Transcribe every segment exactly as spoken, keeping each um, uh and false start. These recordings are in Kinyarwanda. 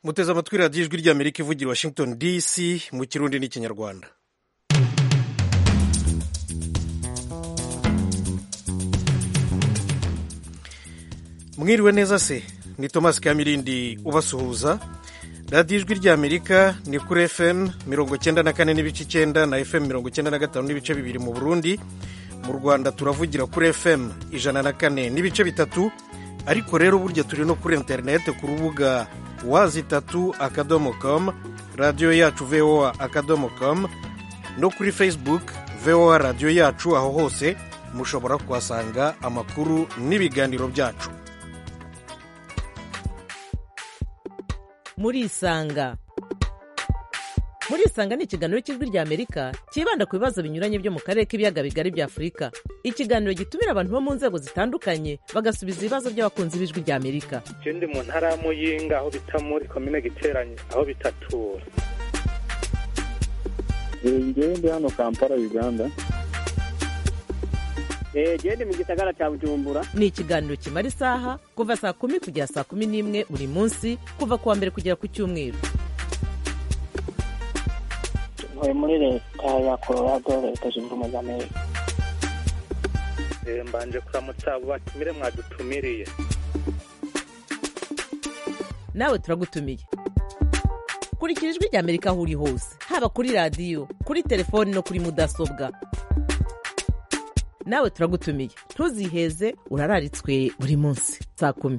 muteze amatwi radiyo ijwi ry'amerika ivugira Washington D C mu kirundi n'ikinyarwanda. Mwiriwe neza se, ni Thomas Kamirindi ubasuhuza. Radiyo ijwi ry'Amerika ni kuri F M mirongo cyenda na kane n'ibice icyenda na F M mirongo cyenda na gatanu n'ibice bibiri mu Burundi. Mu Rwanda turavugira kuri F M ijana na kane n'ibice bitatu, ariko rero burya turi no kuri interinete ku rubuga wazi tatu akadomo com, radiyo yacu V O A akadomo com, no kuri Facebook V O A radiyo yacu. Aho hose mushobora kuhasanga amakuru n'ibiganiro byacu. Murisanga Murisanga ni ikiganiro cy'ijwi ry'Amerika kibanda ku bibazo binyuranye byo mu karere k'ibiyaga bigari bya Afurika. Ikiganiro gitumira abantu bo mu nzego zitandukanye bagasubiza ibibazo by'abakunzi b'ijwi ry'Amerika. Je ndi mu ntara ya Muyinga, aho bita muri komine Giteranyi, aho bitatura. Ngewe ndi hano Kampala, Uganda. Eh, je ndi mu gisagara cya Bujumbura. Ni ikiganiro kimara isaha kuva saa kumi kugera saa kumi n'imwe buri munsi, kuva kuwa mbere kugera ku cyumweru. Ntuye muri leta ya Colorado, leta zunze ubumwe za Amerika. Eh, mbanje kuramutsa abo batumire mwadutumiriye. Nawe turagutumiye. Kurikira ijwi ry'Amerika aho uri hose, haba kuri radiyo, kuri telefoni no kuri mudasobwa. Nawe turagutumiye, ntuziheze, urararitswe buri munsi saa kumi.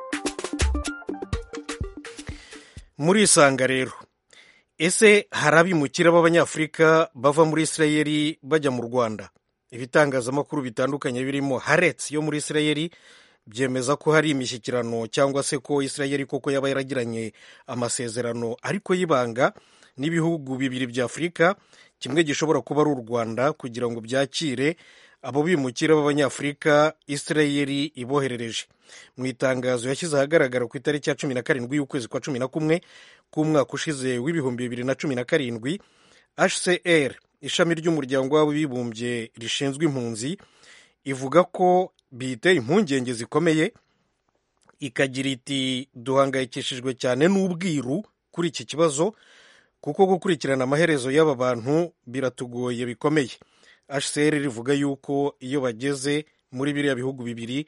Murisanga rero, ese hari abimukira b'Abanyafurika bava muri Isirayeli bajya mu Rwanda? Ibitangazamakuru bitandukanye birimo Haaretz yo muri Isirayeli byemeza ko hari imishyikirano cyangwa se ko Isirayeli koko yaba yaragiranye amasezerano ariko y'ibanga n'ibihugu bibiri bya Afurika, kimwe gishobora kuba ari u Rwanda, kugira ngo byakire abo bimukira b'Abanyafurika Isirayeli iboherereje. Mu itangazo yashyize ahagaragara ku itariki ya cumi na karindwi y'ukwezi kwa cumi na kumwe k'umwaka ushize w'ibihumbi bibiri na cumi na karindwi, H C R ishami ry'umuryango w'abibumbye rishinzwe impunzi ivuga ko biteye impungenge zikomeye, ikagira iti duhangayikishijwe cyane n'ubwiru kuri iki kibazo, kuko gukurikirana amaherezo y'aba bantu biratugoye bikomeye. H C R rivuga yuko iyo bageze muri biriya bihugu bibiri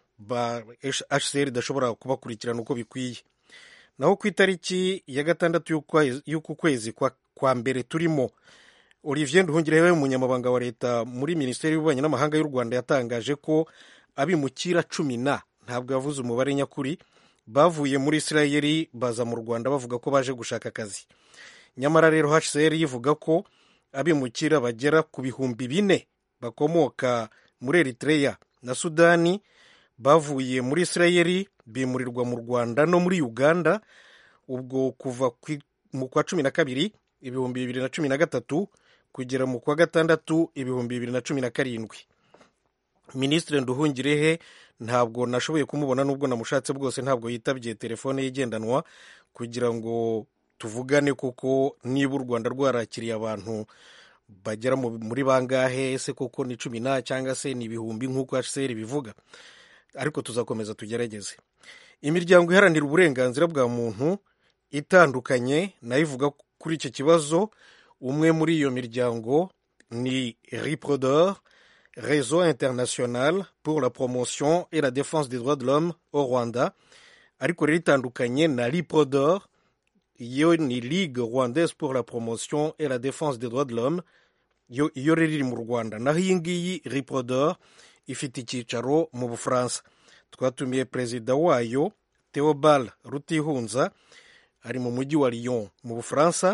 H C R idashobora kubakurikirana uko bikwiye. Naho ku itariki ya gatandatu y'uku kwezi kwa, kwa mbere turimo, Olivier Nduhungirehe, umunyamabanga wa leta muri Minisiteri y'Ububanyi n'Amahanga y'u Rwanda, yatangaje ko abimukira cumi na, ntabwo yavuze umubare nyakuri, bavuye muri Isirayeli baza mu Rwanda bavuga ko baje gushaka akazi. Nyamara rero H C R yivuga ko abimukira bagera ku bihumbi bine bakomoka muri Eritrea na Sudani bavuye muri Isirayeli bimurirwa mu Rwanda no muri Uganda, ubwo kuva mu kwa cumi na kabiri ibihumbi bibiri na cumi na gatatu kugera mu kwa gatandatu ibihumbi bibiri na cumi na karindwi. Minisitiri Nduhungirehe ntabwo nashoboye kumubona, nubwo namushatse bwose ntabwo yitabye telefone igendanwa kugira ngo tuvugane, kuko niba u Rwanda rwarakiriye abantu bagera muri bangahe, ese koko ni cumi na cyangwa se ni ibihumbi nk'uko H C R bivuga, ariko tuzakomeza tugerageze. Imiryango iharanira uburenganzira bwa muntu itandukanye nayo ivuga kuri icyo kibazo. Umwe muri iyo miryango ni RIPRODEUR, Réseau International pour la Promotion et la Défense des Droits de l'Homme au Rwanda, ariko rero itandukanye na RIPRODEUR, iyo ni Ligue Rwandaise pour la Promotion et la Défense des Droits de l'Homme, iyo rero iri mu Rwanda. Naho iyi ngiyi RIPRODEUR ifite icyicaro mu Bufaransa. Twatumiye perezida wayo Theobald Rutihunza, ari mu mujyi wa Lyon mu Bufaransa,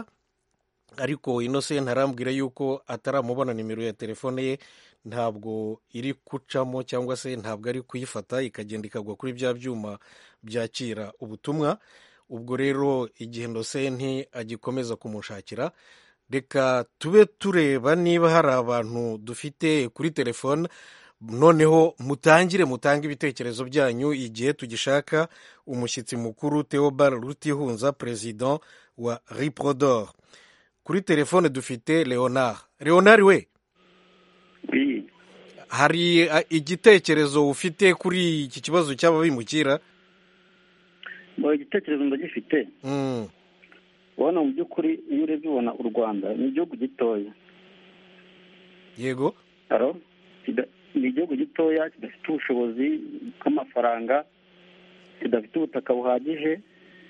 ariko Innocent arambwira yuko ataramubona nimero ya telefone ye, ntabwo iri kucamo cyangwa se ntabwo ari kuyifata, ikagenda ikagwa kuri bya byuma byakira ubutumwa. Ubwo rero igihe Innocent agikomeza kumushakira, reka tube tureba niba hari abantu dufite kuri telefone, noneho mutangire mutange ibitekerezo byanyu igihe tugishaka umushyitsi mukuru Theobald Rutihunza, president wa RIPRODEUR. Kuri telefone dufite Leonard. Leonard we, Oui. hari igitekerezo ufite kuri iki kibazo cy'aba bimukira? ngo igitekerezo ndagifite Mm. ubona mu by'ukuri iyo urebye ubona u Rwanda ni igihugu gitoya. yego Aro Kida- ni igihugu gitoya kidafite ubushobozi bw'amafaranga, kidafite ubutaka buhagije.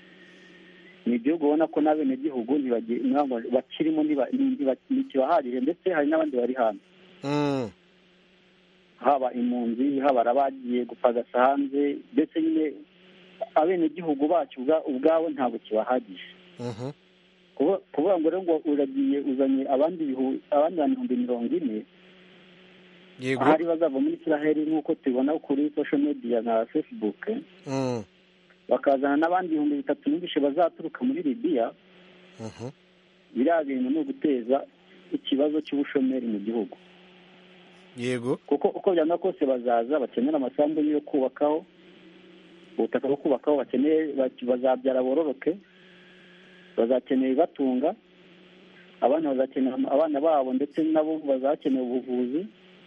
Ni igihugu ubona ko n'abenegihugu ntibagi- ntabwo bakirimo ntiba- ntiba- ntikibahagije, ndetse hari n'abandi bari hanze, Mm. haba impunzi, haba abagiye gupagasa hanze, ndetse nyine abenegihugu bacu ubwa- ubwabo ntabwo kibahagije. Mhm. Kuba- kuvuga ngo rero ngo uragiye uzanye abandi bihu- abandi bantu ibihumbi mirongo ine yego ahari bazava muri Israel nk'uko tubibona kuri social media na Facebook, Mm. bakazana n'abandi ibihumbi bitatu n'ibishe bazaturuka muri Libya. Mhm. Biriya bintu ni uguteza ikibazo cy'ubushomeri mu gihugu, yego kuko uko byanga kose bazaza bakenera amasambu yo kubakaho, ubutaka bwo kubakaho bakeneye, bazabyara bororoke, bazakenera ibibatunga, abana bazakenera abana babo, ndetse nabo bazakenera ubuvuzi.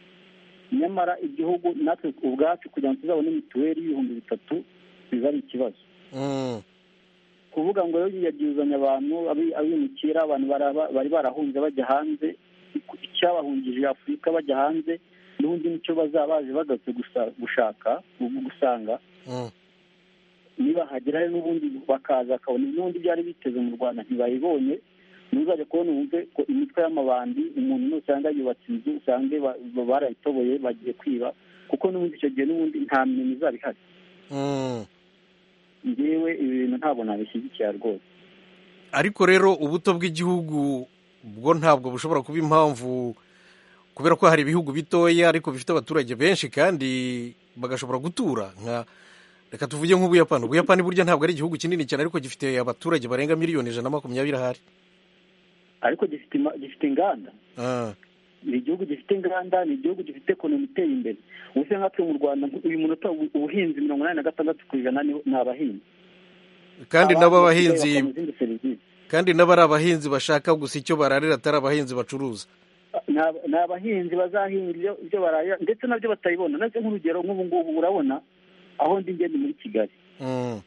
Nyamara igihugu natwe ubwacu kugira ngo tuzabone mituweli y'ibihumbi bitatu biba ari ikibazo. Mm. Kuvuga ngo rero yagiye uzanya abantu abi- abimukira, abantu baraba- bari barahunze bajya hanze, icyabahungije Afurika bajya hanze, n'ubundi nicyo bazaba baje bagatse gusa- gushaka gusanga. Mm. Niba hagera n'ubundi bakaza bakabona n'ubundi byari biteze mu Rwanda ntibayibonye, ntuzajya kubona wumve ko imitwe y'amabandi umuntu nusanga yubatse inzu usange ba- ba- barayitoboye bagiye kwiba, kuko n'ubundi icyo gihe n'ubundi nta mirimo izaba ihari. Mm. Njyewe ibi bintu ntabwo nabishyigikira rwose. ariko rero ubuto bw'igihugu bwo ntabwo bushobora kuba impamvu, kubera ko hari ibihugu bitoya ariko bifite abaturage benshi kandi bagashobora gutura nka, reka tuvuge nk'ubuyapani. Ubuyapani burya ntabwo ari igihugu kinini cyane ariko gifite abaturage barenga miliyoni ijana na makumyabiri ahari. Ariko gifite ima- gifite inganda, Ah. ni igihugu gifite inganda, ni igihugu gifite ekonomi iteye imbere. Ubuse nkatwe mu Rwanda uyu munota ubu- ubuhinzi mirongo inani na gatandatu ku ijana ni ni abahinzi, kandi abandi nabo basigaye abahinzi bakora izindi serivisi. kandi nabo ari abahinzi bashaka gusa icyo bararira, atari abahinzi bacuruza. Ni aba- ni abahinzi bazahinga ibyo ibyo baraya, ndetse nabyo batayibona. Nabyo nk'urugero nk'ubu ngubu urabona aho ndi ngende muri Kigali, Mm.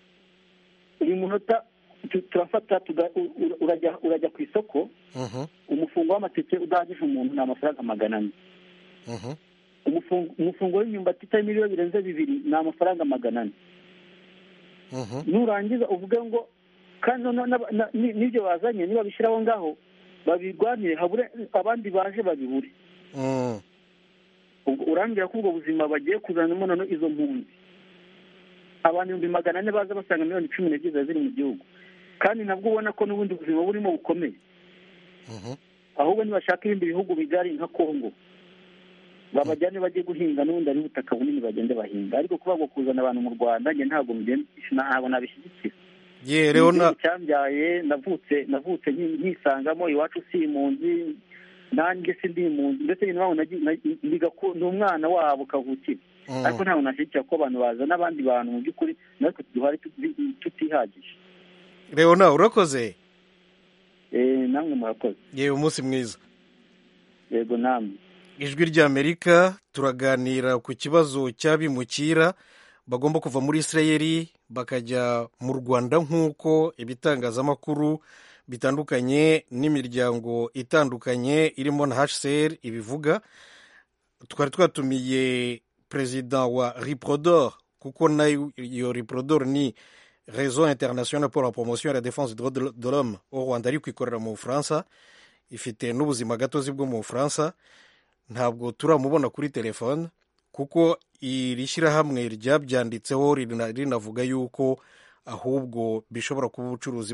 uyu munota tu- turafata tuga- u- u- urajya urajya ku isoko, Mhm. umufungo w'amateke udahagije umuntu ni amafaranga magana ane. Mhm. Umufungo umufungo w'imyumbati itarimo ibiro birenze bibiri ni amafaranga magana ane. Mhm. Nurangiza uvuge ngo kandi no- na- na- ni- n'ibyo bazanye niba bishyiraho ngaho babirwanire, habure abandi baje babibure. Mm. Ubwo urambwira ko ubwo buzima bagiye kuzanamo noneho izo mpunzi, abantu ibihumbi magana ane baza basanga miliyoni cumi n'ebyiri ziba ziri mu gihugu, kandi nabwo ubona ko n'ubundi buzima burimo bukomeye. Mhm. Ahubwo nibashaka ibindi bihugu bigari nka Kongo babajyane bajye guhinga, n'ubundi ari ubutaka bunini bagende bahinga. Ariko kuba ngo kuzana abantu mu Rwanda njye ntabwo mugenda ntabwo nabishyigikira. ye rero na Igihugu cyambyaye, navutse navutse nki- nkisangamo, iwacu si impunzi, nanjye si ndi impunzi, ndetse nyine wabona ni umwana wabo kavukire. Mm. Ariko ntabwo nashyigikira ko abantu bazana abandi bantu mu by'ukuri natwe duhari tuti- tutihagije. rero nawe urakoze. Eh, namwe murakoze. yewe umunsi mwiza. Yego namwe. Ijwi ry'Amerika turaganira ku kibazo cy'abimukira bagomba kuva muri Isirayeli bakajya mu Rwanda, nk'uko ibitangazamakuru bitandukanye n'imiryango itandukanye irimo na H C R ibivuga. Twari twatumiye perezida wa Riprodor, kuko nayo iyo Riprodor ni Réseau International pour la Promotion et la Défense des Droits de l'Homme au Rwanda, ariko ikorera mu Bufaransa, ifite n'ubuzima gatozi bwo mu Bufaransa. Ntabwo turamubona kuri telefone kuko iri shyirahamwe ryabyanditseho rinavuga yuko ahubwo bishobora kuba ubucuruzi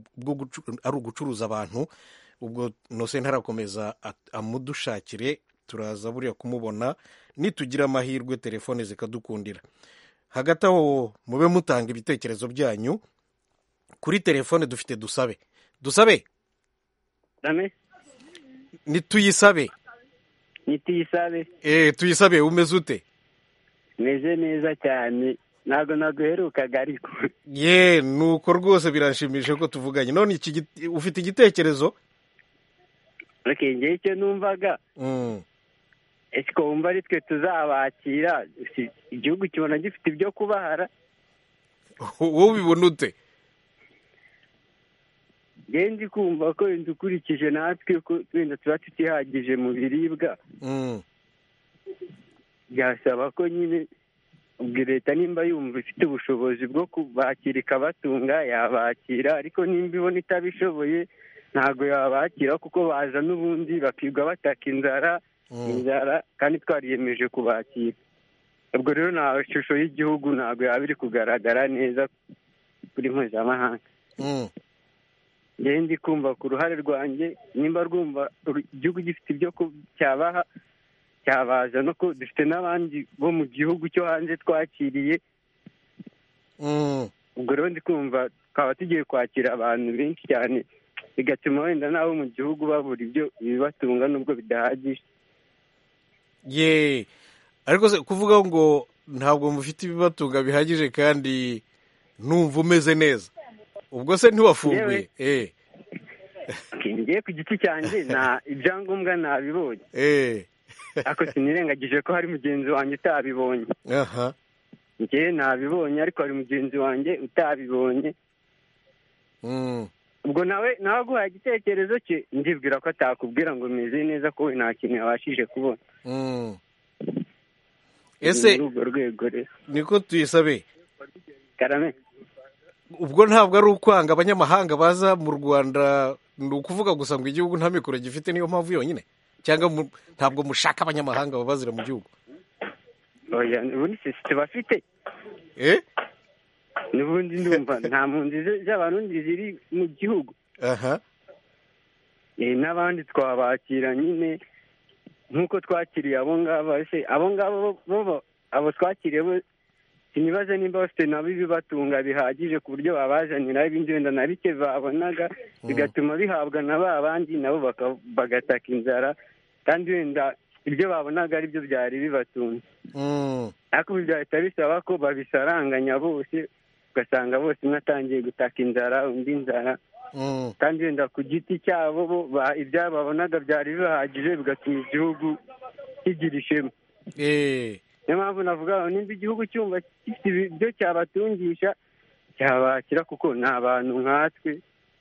ari ugucuruza abantu. Ubwo nose ntarakomeza amudushakire, turaza buriya kumubona nitugira amahirwe telefone zikadukundira. Hagati aho mube mutanga ibitekerezo byanyu kuri telefone. Dufite dusabe dusabe Dame ni tuyisabe nitiyisabe eh tuyisabe, umeze ute? meze neza cyane, ntabwo naguherukaga ariko ye nuko rwose biranshimisha ko tuvuganye. None iki ufite igitekerezo? okay, ngewe icyo numvaga mm. ese ko wumva ari twe tuzabakira, igihugu kibona gifite ibyo kubahara? wowe ubibona ute? njyewe ndi kumva ko wenda ukurikije natwe ko wenda tuba tutihagije mu biribwa, Mm. byasaba ko nyine ubwo leta nimba yumva ifite ubushobozi bwo kubakira ikabatunga yabakira, ariko nimba ibona itabishoboye ntabwo yabakira kuko baza n'ubundi bakirwa bataka inzara Mm. inzara kandi twariyemeje kubakira. ubwo rero nta shusho y'igihugu ntabwo yaba iri kugaragara neza kuri mpuzamahanga. Mm. njyewe ndi kumva ku ruhare rwanjye nimba rwumva uru- igihugu gifite ibyo ku- cyabaha cyabaza no ko dufite n'abandi bo mu gihugu cyo hanze twakiriye. Mm. ubwo rero ndi kumva twaba tugiye kwakira abantu benshi cyane bigatuma wenda n'abo mu gihugu babura ibyo ibibatunga nubwo bidahagije. ye ariko se kuvuga ngo ntabwo mufite ibibatunga bihagije kandi numva umeze neza, ubwo se ntiwafunguye? eh ngiye ku giti cyanjye nta ibyangombwa nabibonye, eh ariko sinirengagije ko hari mugenzi wanjye utabibonye. aha njyewe nabibonye ariko hari mugenzi wanjye utabibonye. Mm. ubwo nawe nawe aguhaye igitekerezo cye ndibwira ko atakubwira ngo meze neza ko we nta kintu yabashije kubona. Mm. ese muri urwo rwego rero niko tuyisabe, karame ubwo ntabwo ari ukwanga abanyamahanga baza mu Rwanda, ni ukuvuga gusa ngo igihugu nta mikoro gifite niyo mpamvu yonyine, cyangwa mu- ntabwo mushaka abanyamahanga babazira mu gihugu? oya ubundi se tubafite eh n'ubundi ndumva nta mpunzi z- z'abarundi ziri mu gihugu. aha Eh, n'abandi twabakira nyine nk'uko twakiriye abo ngabo. ese abo ngabo bo- bo abo twakiriye bo sinibaze nimba bafite nabo ibibatunga bihagije ku buryo babazanira ibindi wenda na bike babonaga bigatuma bihabwa na ba bandi nabo baka- bagataka inzara kandi wenda ibyo babonaga ari byo byari bibatunze. Mm. ariko ubu byahita bisaba ko babisaranganya bose ugasanga bose umwe atangiye gutaka inzara undi inzara Mm. kandi wenda ku giti cyabo bo ba- ibyabo babonaga byari bihagije bigatuma igihugu kigira ishema. eh niyo mpamvu navuga ngo nimba igihugu cyumva gifite ibyo cyabatungisha cyabakira kuko ni abantu nkatwe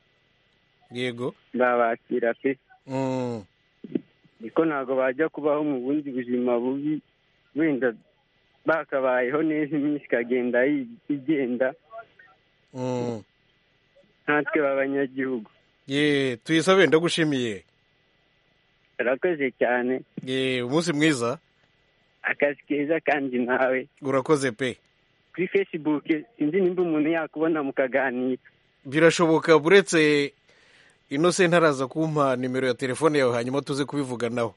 yego. babakira pe. Mm. niko ntabwo bajya kubaho mu bundi buzima bubi wenda bakabayeho neza iminsi ikagenda yi- igenda Mm. nkatwe b'abanyagihugu. ye tuyisabe, ndagushimiye. urakoze cyane, ye umunsi mwiza. akazi keza kandi nawe. urakoze pe. kuri facebook sinzi nimba umuntu yakubona mukaganira. birashoboka, buretse Innocent ntaraza kumpa nimero ya telefone yawe hanyuma tuze kubivuganaho.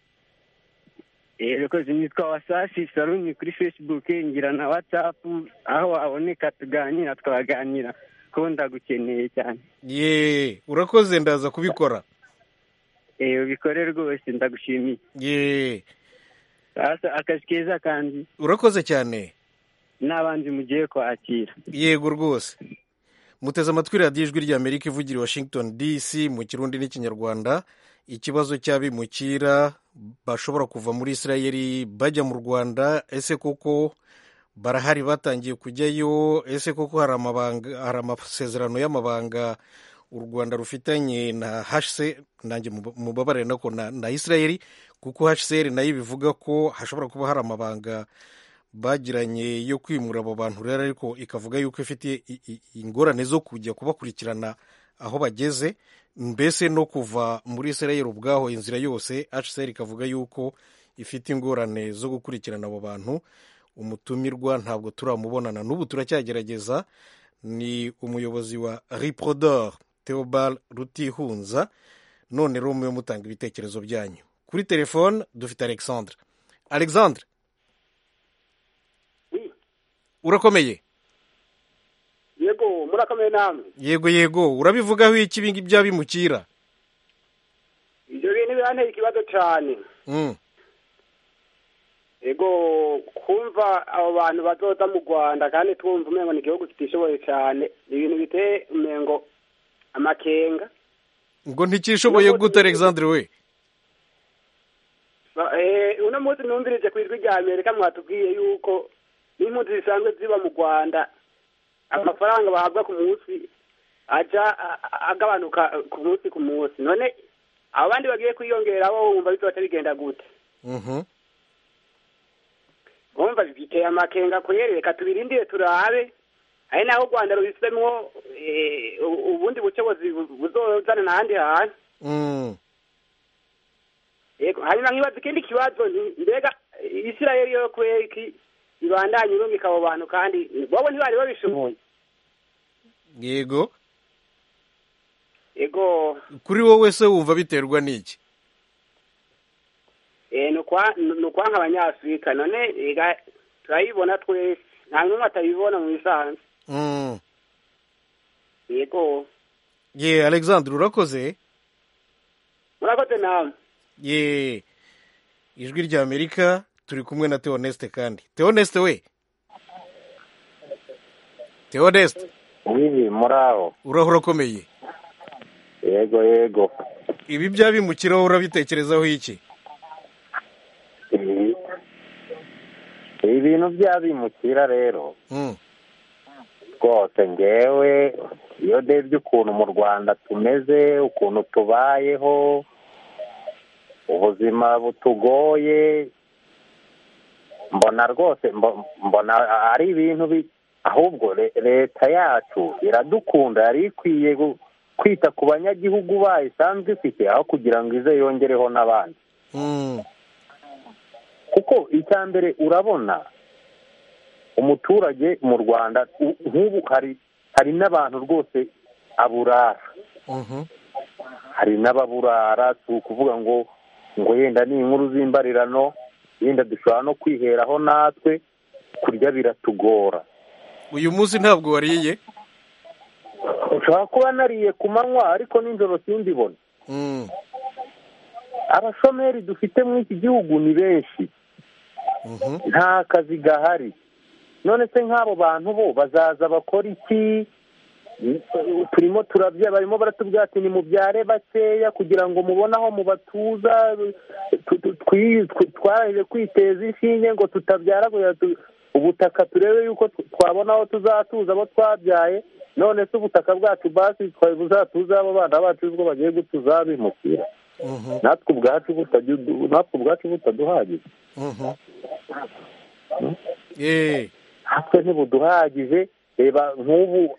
Eh, urakoze. nitwa Wasafi Saluni kuri facebook, ngira na whatsapp, aho waboneka tuganira twaganira ko ndagukeneye cyane. ye urakoze, ndaza kubikora. Eh, ubikore rwose ndagushimiye. ye sasa akazi keza kandi urakoze cyane. n'abandi mugiye kwakira. yego rwose. muteze amatwi radiyo ijwi ry'Amerika ivugira i Washington D C mu kirundi n'ikinyarwanda. ikibazo cy'abimukira bashobora kuva muri Isirayeli bajya mu Rwanda, ese koko barahari batangiye kujyayo? ese koko hari amabanga, hari amasezerano y'amabanga u Rwanda rufitanye na H C R, nanjye mubabarire nako na, na Isirayeli, kuko H C R nayo bivuga ko hashobora kuba hari amabanga bagiranye yo kwimura abo bantu rero, ariko ikavuga yuko ifite ingorane zo kujya kubakurikirana aho bageze, mbese no kuva muri Isirayeli ubwaho inzira yose H C R ikavuga yuko ifite ingorane zo gukurikirana abo bantu. Umutumirwa ntabwo turamubonana n'ubu, turacyagerageza. Ni umuyobozi wa Riprodor Theobald Rutihunza. none rero mube mutanga ibitekerezo byanyu. Kuri telefone dufite Alexandre. Alexandre, urakomeye? yego murakomeye namwe. yego yego, urabivugaho iki ibingi by'abimukira? ibyo bintu biranteye ikibazo cyane. Mm. yego kumva abo bantu bazoza mu Rwanda kandi twumva umengo ni igihugu kitishoboye cyane, ni ibintu biteye umengo amakenga. ngo ntikishoboye gute Alexandre we? Eh, uno munsi numvirije ku ijwi rya Amerika mwatubwiye yuko n'impunzi zisanzwe ziba mu Rwanda amafaranga bahabwa ku munsi aja agabanuka ku munsi ku munsi, none abo bandi bagiye kwiyongeraho wumva bizoca bigenda gute? Mhm. Wumva biteye amakenga kwere, reka tubirindire turabe, ari naho u Rwanda rubisemwo ubundi bucobozi buzozana n'ahandi hantu. Mm. Yego, hanyuma nkibaza ikindi kibazo, mbega Isirayeli yo kweki ibandanye irungika abo bantu kandi bobo ntibari babishoboye? Yego. Yego. Kuri wowe se wumva biterwa n'iki? Eh nukwa nukwa nk'abanyafrika, none ega turayibona twese, nta numwe atabibona mu bisanzwe. Mm. Yego. Ye Alexandre urakoze? Murakoze nawe. Ye Ijwi rya Amerika turi kumwe na Theoneste kandi. Theoneste we? Theoneste. Oui, muraho. Urahura komeye. Yego yego. Ibi byabimukiraho urabitekerezaho iki? Ibintu byabimukira rero. Mm. Rwose ngewe iyo ndebye ukuntu mu Rwanda tumeze, ukuntu tubayeho, ubuzima butugoye, mbona rwose mbona ari ibintu ahubwo leta yacu iradukunda, yari ikwiye kwita ku banyagihugu bayo isanzwe ifite aho kugira ngo ize yongereho n'abandi. Kuko icya mbere urabona umuturage mu Rwanda nk'ubu hari hari n'abantu rwose aburara. Hari n'ababurara, si ukuvuga ngo ngo yenda ni inkuru z'imbarirano, yenda dushobora no kwiheraho natwe, kurya biratugora. Uyu munsi ntabwo wariye? Ushobora kuba nariye ku manywa ariko nijoro sindibona. Abashomeri dufite muri iki gihugu ni benshi, nta kazi gahari. None se nk'abo bantu bo bazaza bakora iki? Turimo turabya, barimo baratubwira ati ni mubyare bakeya kugira ngo mubone aho mubatuza, twaraje kwiteza inshinge ngo tutabyara ubutaka turebe yuko twabona aho tuzatuza abo twabyaye. None se ubutaka bwacu basi twaye buzatuza abo bana bacu ubwo bagiye gutuzabimukira. Natwe ubwacu natwe ubwacu butaduhagije. Eh natwe ntibuduhagije. Reba nk'ubu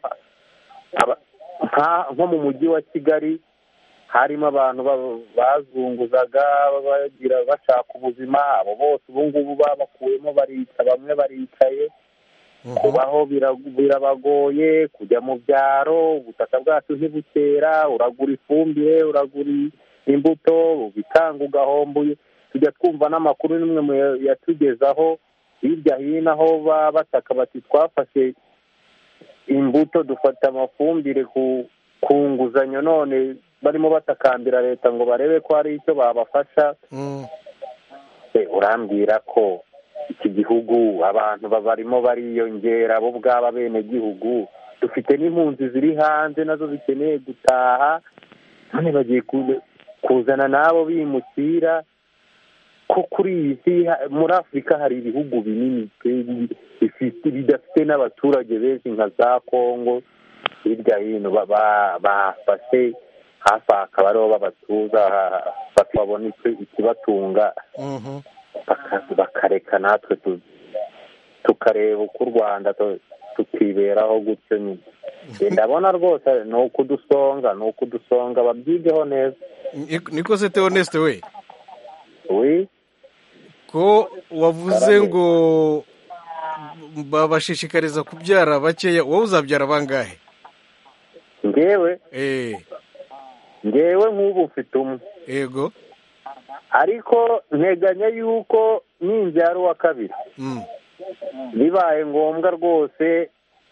nko mu mujyi wa Kigali harimo abantu bazunguzaga bagira bashaka ubuzima, abo bose ubu ngubu babakuyemo barica, bamwe baricaye. Kubaho birabagoye, kujya mu byaro, ubutaka bwacu ntibukera, uragura ifumbire, uragura imbuto, bikanga ugahombuye. Tujya twumva n'amakuru n'imwe yatugezaho hirya hino aho bataka bati twafashe imbuto dufata amafumbire ku nguzanyo, none barimo batakambira leta ngo barebe ko hari icyo babafasha. Urambwira ko iki gihugu abantu barimo bariyongera bo bwaba bene gihugu, dufite n'impunzi ziri hanze nazo zikeneye gutaha, none bagiye kuzana nabo bimukira. Ko kuri iyi si muri Afurika hari ibihugu binini bidafite n'abaturage benshi nka za Kongo, hirya hino bafashe hafi akaba ariho babatuza bakabona ikibatunga, bakareka natwe tukareba uko u Rwanda tukiberaho gutyo nyine. Ndabona rwose ni ukudusonga ni ukudusonga babyigeho neza. Niko se Theoneste we? Oui. Ko wavuze ngo babashishikariza kubyara bakeya, wowe uzabyara bangahe? Ngewe eh ngewe nk'ubu mfite umwe. Yego. Ariko nteganya yuko nimbyara uwa kabiri bibaye ngombwa rwose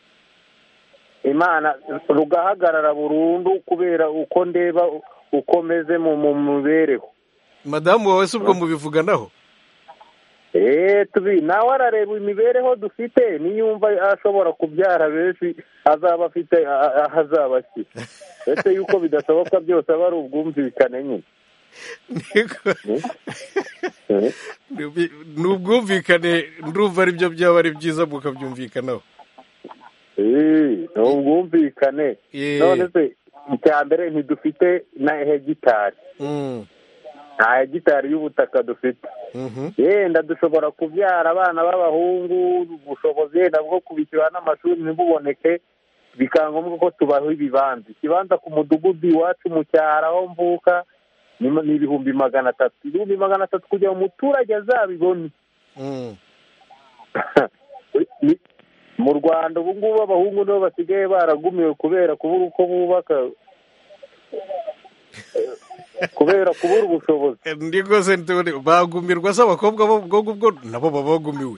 Imana rugahagarara burundu kubera uko ndeba uko meze mu mibereho. Madamu wawe se ubwo mubivuganaho? Eh tubi nawe arareba imibereho dufite, niyumva ashobora kubyara benshi azaba afite ahazabaki. Ese yuko bidasoboka byose aba ari ubwumvikane nyine. N'ubwumvikane ndumva ari byo byaba ari byiza mukabyumvikanaho. ni ubwumvikane. None se icya mbere ntidufite na hegitari, nta hegitari y'ubutaka dufite. Yenda dushobora kubyara abana b'abahungu, ubushobozi yenda bwo kubishyura n'amashuri ntibuboneke, bikaba ngombwa ko tubaho ibibanza. Ikibanza ku mudugudu iwacu mu cyaro aho mvuka ni ibihumbi magana atatu. Ibihumbi magana atatu kugira ngo umuturage azabibone. Mu Rwanda ubu ngubu abahungu nibo basigaye baragumiwe kubera kubura uko bubaka, kubera kubura ubushobozi. Ndi rwose bagumirwa se abakobwa bo ubwo nabo baba bagumiwe.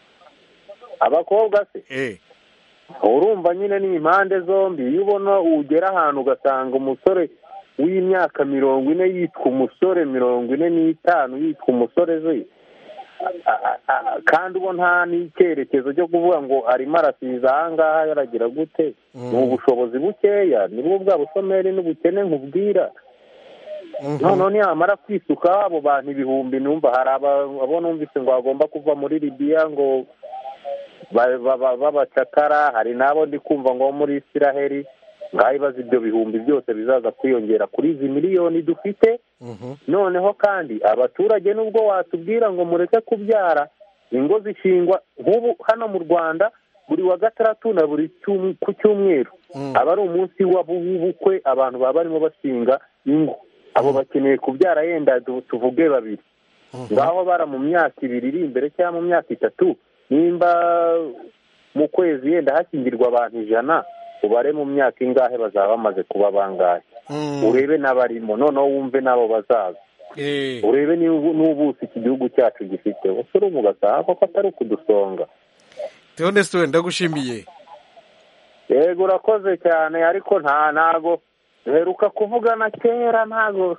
Abakobwa se urumva nyine ni impande zombi. Iyo ubona ugera ahantu ugasanga umusore w'imyaka mirongo ine yitwa umusore, mirongo ine n'itanu yitwa umusore ze, kandi ubo nta n'icyerekezo cyo kuvuga ngo arimo arasiza aha ngaha yaragira gute. Ni ubushobozi bukeya, nibwo bwa bushomeri n'ubukene nkubwira. noneho niyamara kwisuka abo bantu ibihumbi, numva hari abo numvise ngo bagomba kuva muri Libiya ngo babacakara, hari n'abo ndi kumva ngo muri Isiraheli. ngaho ibaza ibyo bihumbi byose bizaza kwiyongera kuri izi miliyoni dufite. Noneho kandi abaturage nubwo watubwira ngo mureke kubyara, ingo zishingwa nk'ubu hano mu Rwanda buri wa gatandatu na buri ku cyumweru aba ari umunsi w'ubukwe, abantu baba barimo bashinga ingo. Abo bakeneye kubyara yenda tuvuge babiri, ngaho bara mu myaka ibiri iri imbere cyangwa mu myaka itatu, nimba mu kwezi yenda hashyingirwa abantu ijana, ubare mu myaka ingahe bazaba bamaze kuba bangahe. Urebe n'abarimo, noneho wumve n'abo bazaza, urebe n'ubusi iki gihugu cyacu gifite. Usore umugasaha koko atari ukudusonga. Theoneste we ndagushimiye. Yego urakoze cyane, ariko nta ntago duheruka kuvugana kera, ntago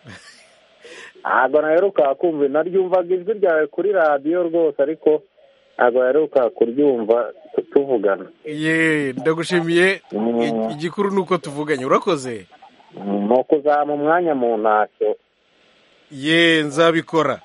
ntago naheruka kumva, naryumvaga ijwi ryawe kuri radiyo rwose, ariko ntago naheruka kuryumva tuvugana. Ye ndagushimiye, igikuru nuko tuvuganye. Urakoze. Nuko uzama umwanya mu ntacyo. Ye nzabikora.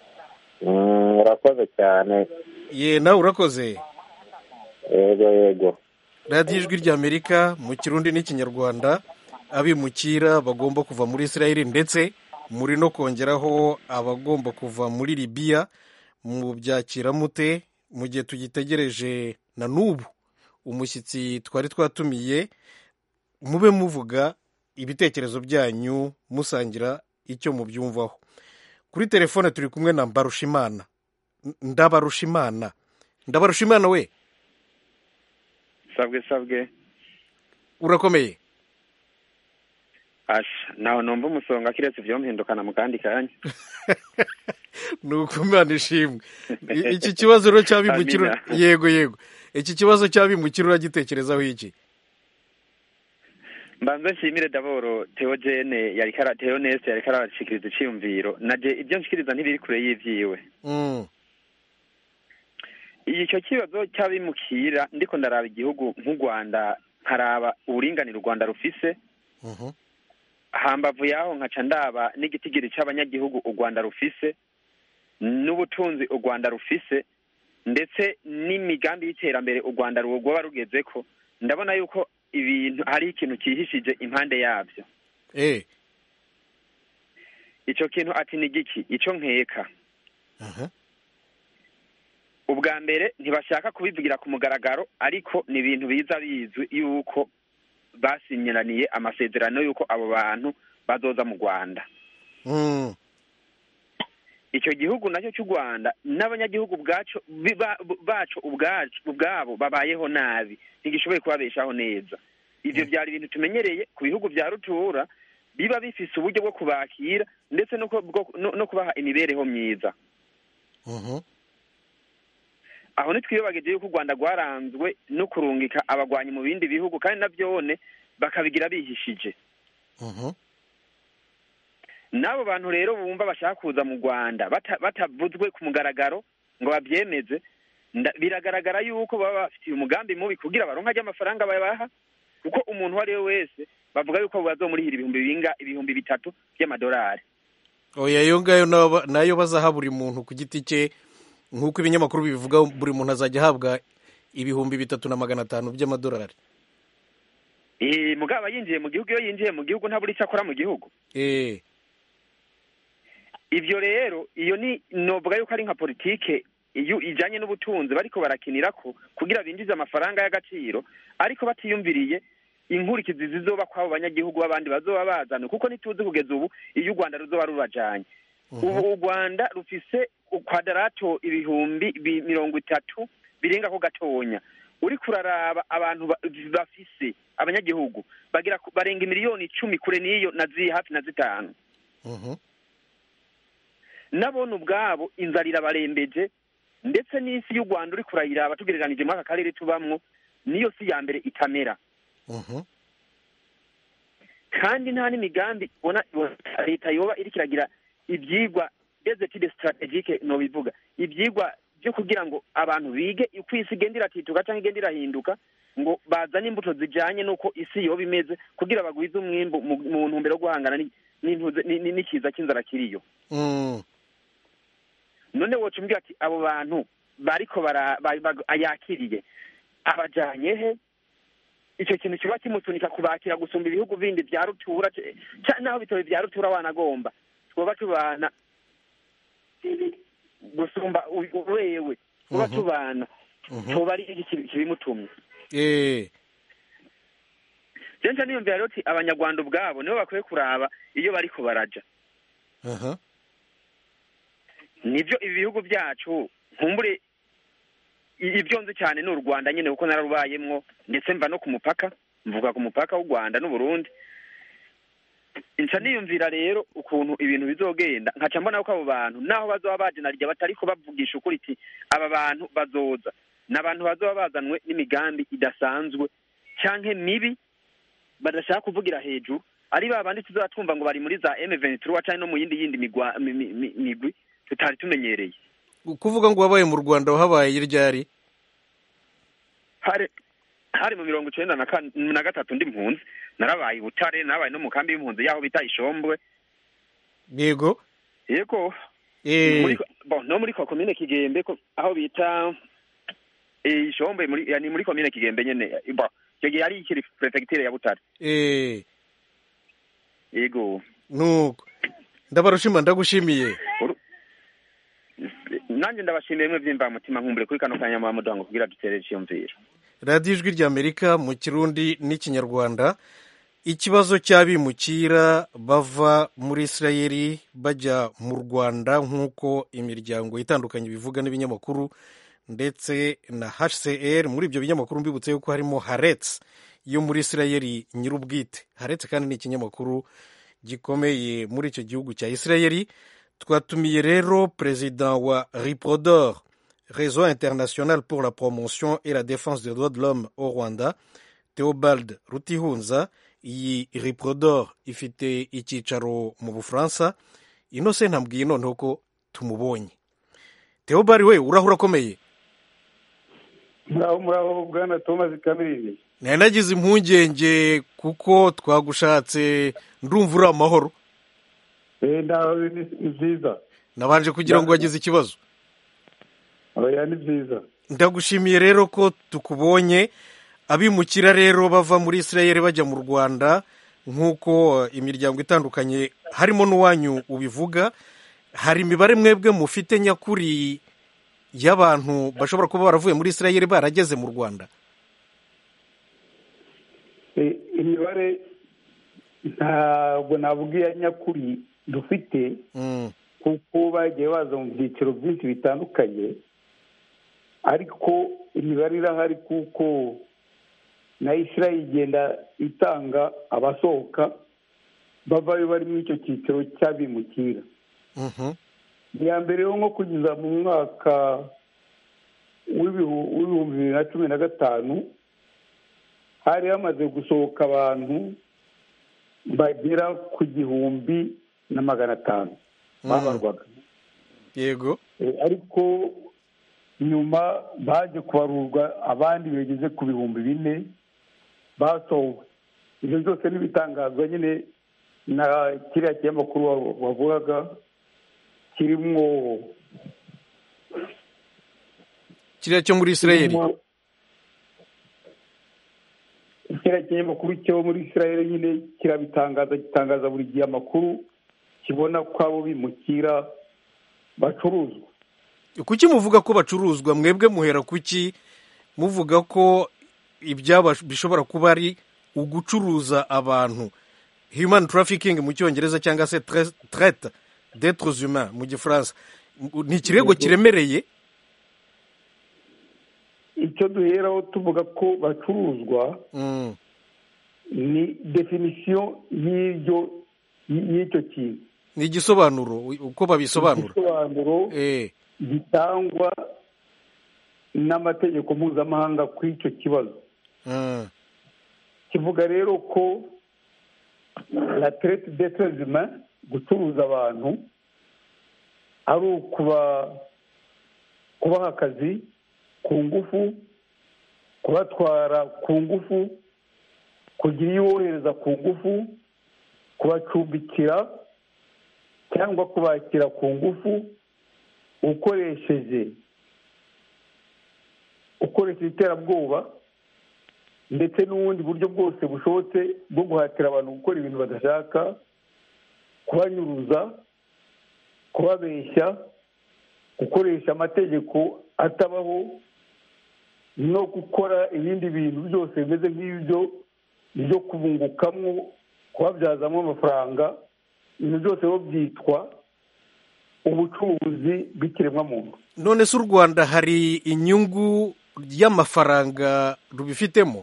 Urakoze cyane. Ye nawe urakoze. Yego yego. Radiyo Ijwi ry'Amerika mu Kirundi n'Ikinyarwanda. Abimukira bagomba kuva muri Israel, ndetse muri no kongeraho abagomba kuva muri Libiya, mu byakira mute mu gihe tugitegereje na n'ubu umushyitsi twari twatumiye? Mube muvuga ibitekerezo byanyu, musangira icyo mubyumvaho. Kuri telefone turi kumwe na Mbarushimana. Ndabarushimana. Ndabarushimana we. Sabwe sabwe. Urakomeye? Asha, naho numva umusonga kiretse byo mpindukana mu kandi kanya. Nuko Imana ishimwe. Iki kibazo rero cyabimukira, yego yego. Iki kibazo cyabimukira uragitekerezaho iki? Mbanze nshimire daboro Theogene yari kara Theoneste yari karashikiriza iciyumviro, naje ibyo nshikiriza ntibiri kure y'ivyiwe. Mm. Icyo kibazo cyabimukira ndiko ndaraba igihugu nk'u Rwanda, nkaraba uburinganire u Rwanda rufise. Mhm. Uh-huh. Hambavu yaho nkaca ndaba n'igitigiri cy'abanyagihugu u Rwanda rufise, n'ubutunzi u Rwanda rufise, ndetse n'imigambi y'iterambere u Rwanda rwoba rugezeko. Ndabona yuko ibintu hari ikintu kihishije impande yabyo. Eh. Ico kintu ati ni giki? Ico nkeka. Aha. Uh-huh. Ubwa mbere ntibashaka kubivugira ku mugaragaro, ariko ni ibintu biza bizwi yuko basinyiraniye amasezerano yuko abo bantu bazoza mu Rwanda. Mm. Icyo gihugu nacyo cy'u Rwanda n'abanyagihugu bwacu bacu ubwacu ubwabo babayeho nabi, ntigishoboye kubabeshaho neza. Ivyo mm. byari ibintu tumenyereye ku bihugu bya rutura, biba bifise uburyo bwo kubakira ndetse no, no, no kubaha imibereho myiza. Mhm. Uh-huh. Aho nitwiyobageje yuko u Rwanda rwaranzwe no kurungika abagwanyi mu bindi bihugu, kandi navyone bakabigira bihishije. Mhm. Uh-huh. Nabo bantu rero bumva bashaka kuza mu Rwanda batavuzwe bata ku mugaragaro ngo babyemeze, biragaragara yuko baba bafitiye umugambi mubi kugira baronka y'amafaranga babaha, kuko umuntu wari we wese bavuga yuko bazomurihira ibihumbi binga ibihumbi bitatu by'amadolari. Oya yo ngayo nayo bazaha buri muntu ku giti cye, nk'uko ibinyamakuru bivuga buri muntu azajya ahabwa ibihumbi bitatu na magana atanu by'amadolari. Eh, mugabo yinjiye mu gihugu, iyo yinjiye mu gihugu ntabura icyo akora mu gihugu. Eh. Ivyo rero iyo ni novuga yuko ari nka politike iyo ijanye n'ubutunzi bariko barakinira ko kugira binjize amafaranga y'agaciro, ariko batiyumviriye inkurikizi zizoba kwabo banyagihugu b'abandi bazoba bazana, kuko nituzi kugeza ubu iyo u Rwanda ruzoba rurajanye. Ubu u Rwanda rufise ukwadarato ibihumbi mirongo itatu birenga ko gatonya. Uri kuraraba abantu bafise abanyagihugu bagira barenga miliyoni icumi kure niyo nazi hafi na zitanu. Mhm. Nabone ubwabo inzarira barembeje, ndetse n'isi y'u Rwanda uri kurayiraba tugereranije mu aka karere tubamwo niyo si ya mbere itamera. Mhm. Kandi nta n'imigambi bona leta yoba iri kiragira ibyigwa des strategique no bivuga ibyigwa byo kugira ngo abantu bige uko isi igenda iratituka cyangwa igenda irahinduka, ngo bazane imbuto zijanye nuko isi yoba imeze kugira bagwize umwimbu mu ntumbero yo guhangana n'ikiza cy'inzara kiriyo. Mm. None wocu mbwira ati abo bantu bariko ayakiriye abajanye he? Icyo kintu kiba kimusunika kubakira gusumba ibihugu bindi bya rutura naho bitoye bya rutura wanagomba twoba tubana gusumba wewe twoba tubana twoba ari iki kibimutumye. Eh. Jenja niyo mbere ati abanyarwanda ubwabo nibo bakwiye kuraba iyo bari kubaraja. Aha. Nibyo ibi bihugu byacu nkumbure ibyo nzi cyane n'u Rwanda nyine kuko nararubayemwo, ndetse mva no ku mupaka, mvuga ku mupaka w'u Rwanda n'u Burundi. Inca niyumvira rero ukuntu ibintu bizogenda, nkaca mbona ko abo bantu naho bazoba baje narya batariko bavugisha ukuri iti aba bantu bazoza n'abantu bazoba bazanwe n'imigambi idasanzwe canke mibi badashaka kuvugira hejuru, ari babandi tuzobatwumva ngo bari muri za M vingt-trois canke no mu yindi yindi migwa migwi tutari tumenyereye. Kuvuga ngo wabaye mu Rwanda wahabaye ryari? Hari hari mu mirongo icenda na gatatu ndi mpunzi, narabaye Butare, narabaye no mu kambi y'impunzi yaho bita Ishombwe. Yego. Yego. Eh. Muri bon no muri commune Kigembe ko aho bita eh Ishombwe muri yani muri commune Kigembe nyene. Bon, cyo yari ikiri prefecture ya Butare. Eh. Yego. Nuko ndabarushima ndagushimiye. Nanjye ndabashimiye mwe vyimba mutima nkumbure kuri kano kanya mu mudango kugira dutere cyumvira. Radio Ijwi ry'Amerika mu Kirundi n'Ikinyarwanda. Ikibazo cy'abimukira bava muri Israeli bajya mu Rwanda nk'uko imiryango itandukanye bivuga n'ibinyamakuru ndetse na H C R. Muri ibyo binyamakuru mbibutse yuko harimo Haaretz yo muri Israeli nyirubwite. Haaretz kandi ni ikinyamakuru gikomeye muri icyo gihugu cya Israeli. Twatumiye rero perezida wa Riprodor, Réseau international pour la promotion et la défense des droits de l'homme au Rwanda, Theobald Rutihunza. Iyi Riprodor ifite icyicaro mu Bufaransa. Innocent ntambwiye noneho ko tumubonye. Theobald we urahura akomeye? Muraho muraho bwana Thomas Kamilini. Nari nagize impungenge kuko twagushatse ndumva uri amahoro. Eh ndawe ni byiza. Nabanje kugira ngo wagize ikibazo. Oya ni byiza. Ndagushimiye rero ko tukubonye. Abimukira rero bava muri Israel bajya mu Rwanda nk'uko imiryango itandukanye harimo n'uwanyu ubivuga, hari imibare mwebwe mufite nyakuri y'abantu bashobora kuba baravuye muri Israel barageze mu Rwanda? Eh imibare ntabwo navuga nyakuri dufite kuko bagiye baza mu byiciro byinshi bitandukanye, ariko imibare irahari kuko na Israel igenda itanga abasohoka bavayo bari muri icyo cyiciro cy'abimukira. iya mbere yo nko kugeza mu mwaka w'ibihumbi bibiri na cumi na gatanu hari hamaze gusohoka abantu bagera ku gihumbi na magana atanu babarwaga. Yego. Ariko nyuma baje kubarurwa abandi bageze ku bihumbi bine basohowe. Ibyo byose n'ibitangazwa nyine na kiriya kinyamakuru wavugaga kirimo kiriya cyo muri Israel. kiriya kinyamakuru cyo muri israel nyine kirabitangaza gitangaza buri gihe amakuru kibona ko abo bimukira bacuruzwa. kuki muvuga ko bacuruzwa? Mwebwe muhera kuki muvuga ko ibyaba bishobora kuba ari ugucuruza abantu, human trafficking mu cyongereza cyangwa se traite d'êtres humains mu gifaransa? Ni ikirego kiremereye. icyo duheraho tuvuga ko bacuruzwa ni definisiyo y'ibyo y'icyo kintu, ni igisobanuro uko babisobanura, igisobanuro gitangwa n'amategeko mpuzamahanga ku icyo kibazo. kivuga rero ko la traite d'êtres humains, gucuruza abantu, ari ukuba kubaha akazi ku ngufu, kubatwara ku ngufu, kugira iyo wohereza ku ngufu, kubacumbikira cyangwa kubakira ku ngufu ukoresheje ukoresheje iterabwoba ndetse n'ubundi buryo bwose bushobotse bwo guhatira abantu gukora ibintu badashaka, kubanyuruza, kubabeshya, gukoresha amategeko atabaho, no gukora ibindi bintu byose bimeze nk'ibyo byo kubungukamo, kubabyazamo amafaranga. Ibintu byose bo byitwa ubucuruzi bw'ikiremwamuntu. None se u Rwanda hari inyungu y'amafaranga rubifitemo?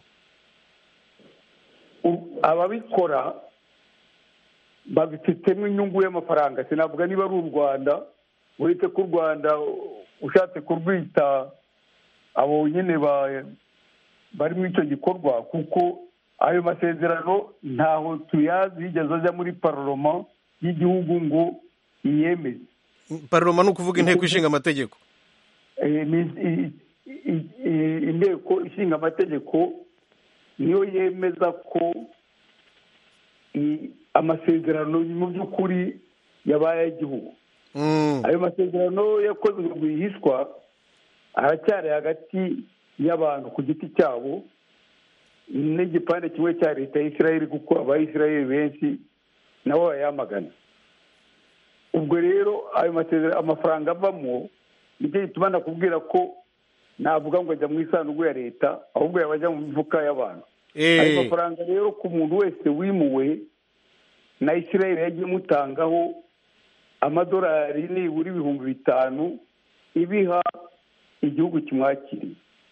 Ababikora babifitemo inyungu y'amafaranga. Sinavuga niba ari u Rwanda, uretse ko u Rwanda ushatse kurwita abo nyine bari muri icyo gikorwa, kuko ayo masezerano ntaho tuyazi yigeze ajya muri paroma y'igihugu ngo iyemeze. Paroma ni ukuvuga inteko ishinga amategeko. Inteko ishinga amategeko niyo yemeza ko amasezerano mu by'ukuri yabaye ay'igihugu. Ayo masezerano yakozwe rwihishwa, aracyari hagati y'abantu ku giti cyabo n'igipande kimwe cya leta ya Israel, kuko abayisirayeli benshi nabo bayamagana. Ubwo rero ayo masezerano amafaranga avamo, nicyo gituma nakubwira ko navuga ngo ajya mu isanduku ya leta, ahubwo yabajya mu mifuka y'abantu. Ayo mafaranga rero ku muntu wese wimuwe na Israel yagiye imutangaho amadolari nibura ibihumbi bitanu ibiha igihugu kimwakiriye.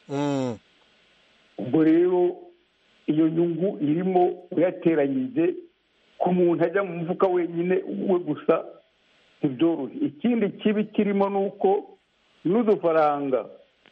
ubwo rero iyo nyungu irimo uyateranyije ku muntu ajya mu mufuka wenyine we gusa ntibyoroshye. Ikindi kibi kirimo ni uko n'udufaranga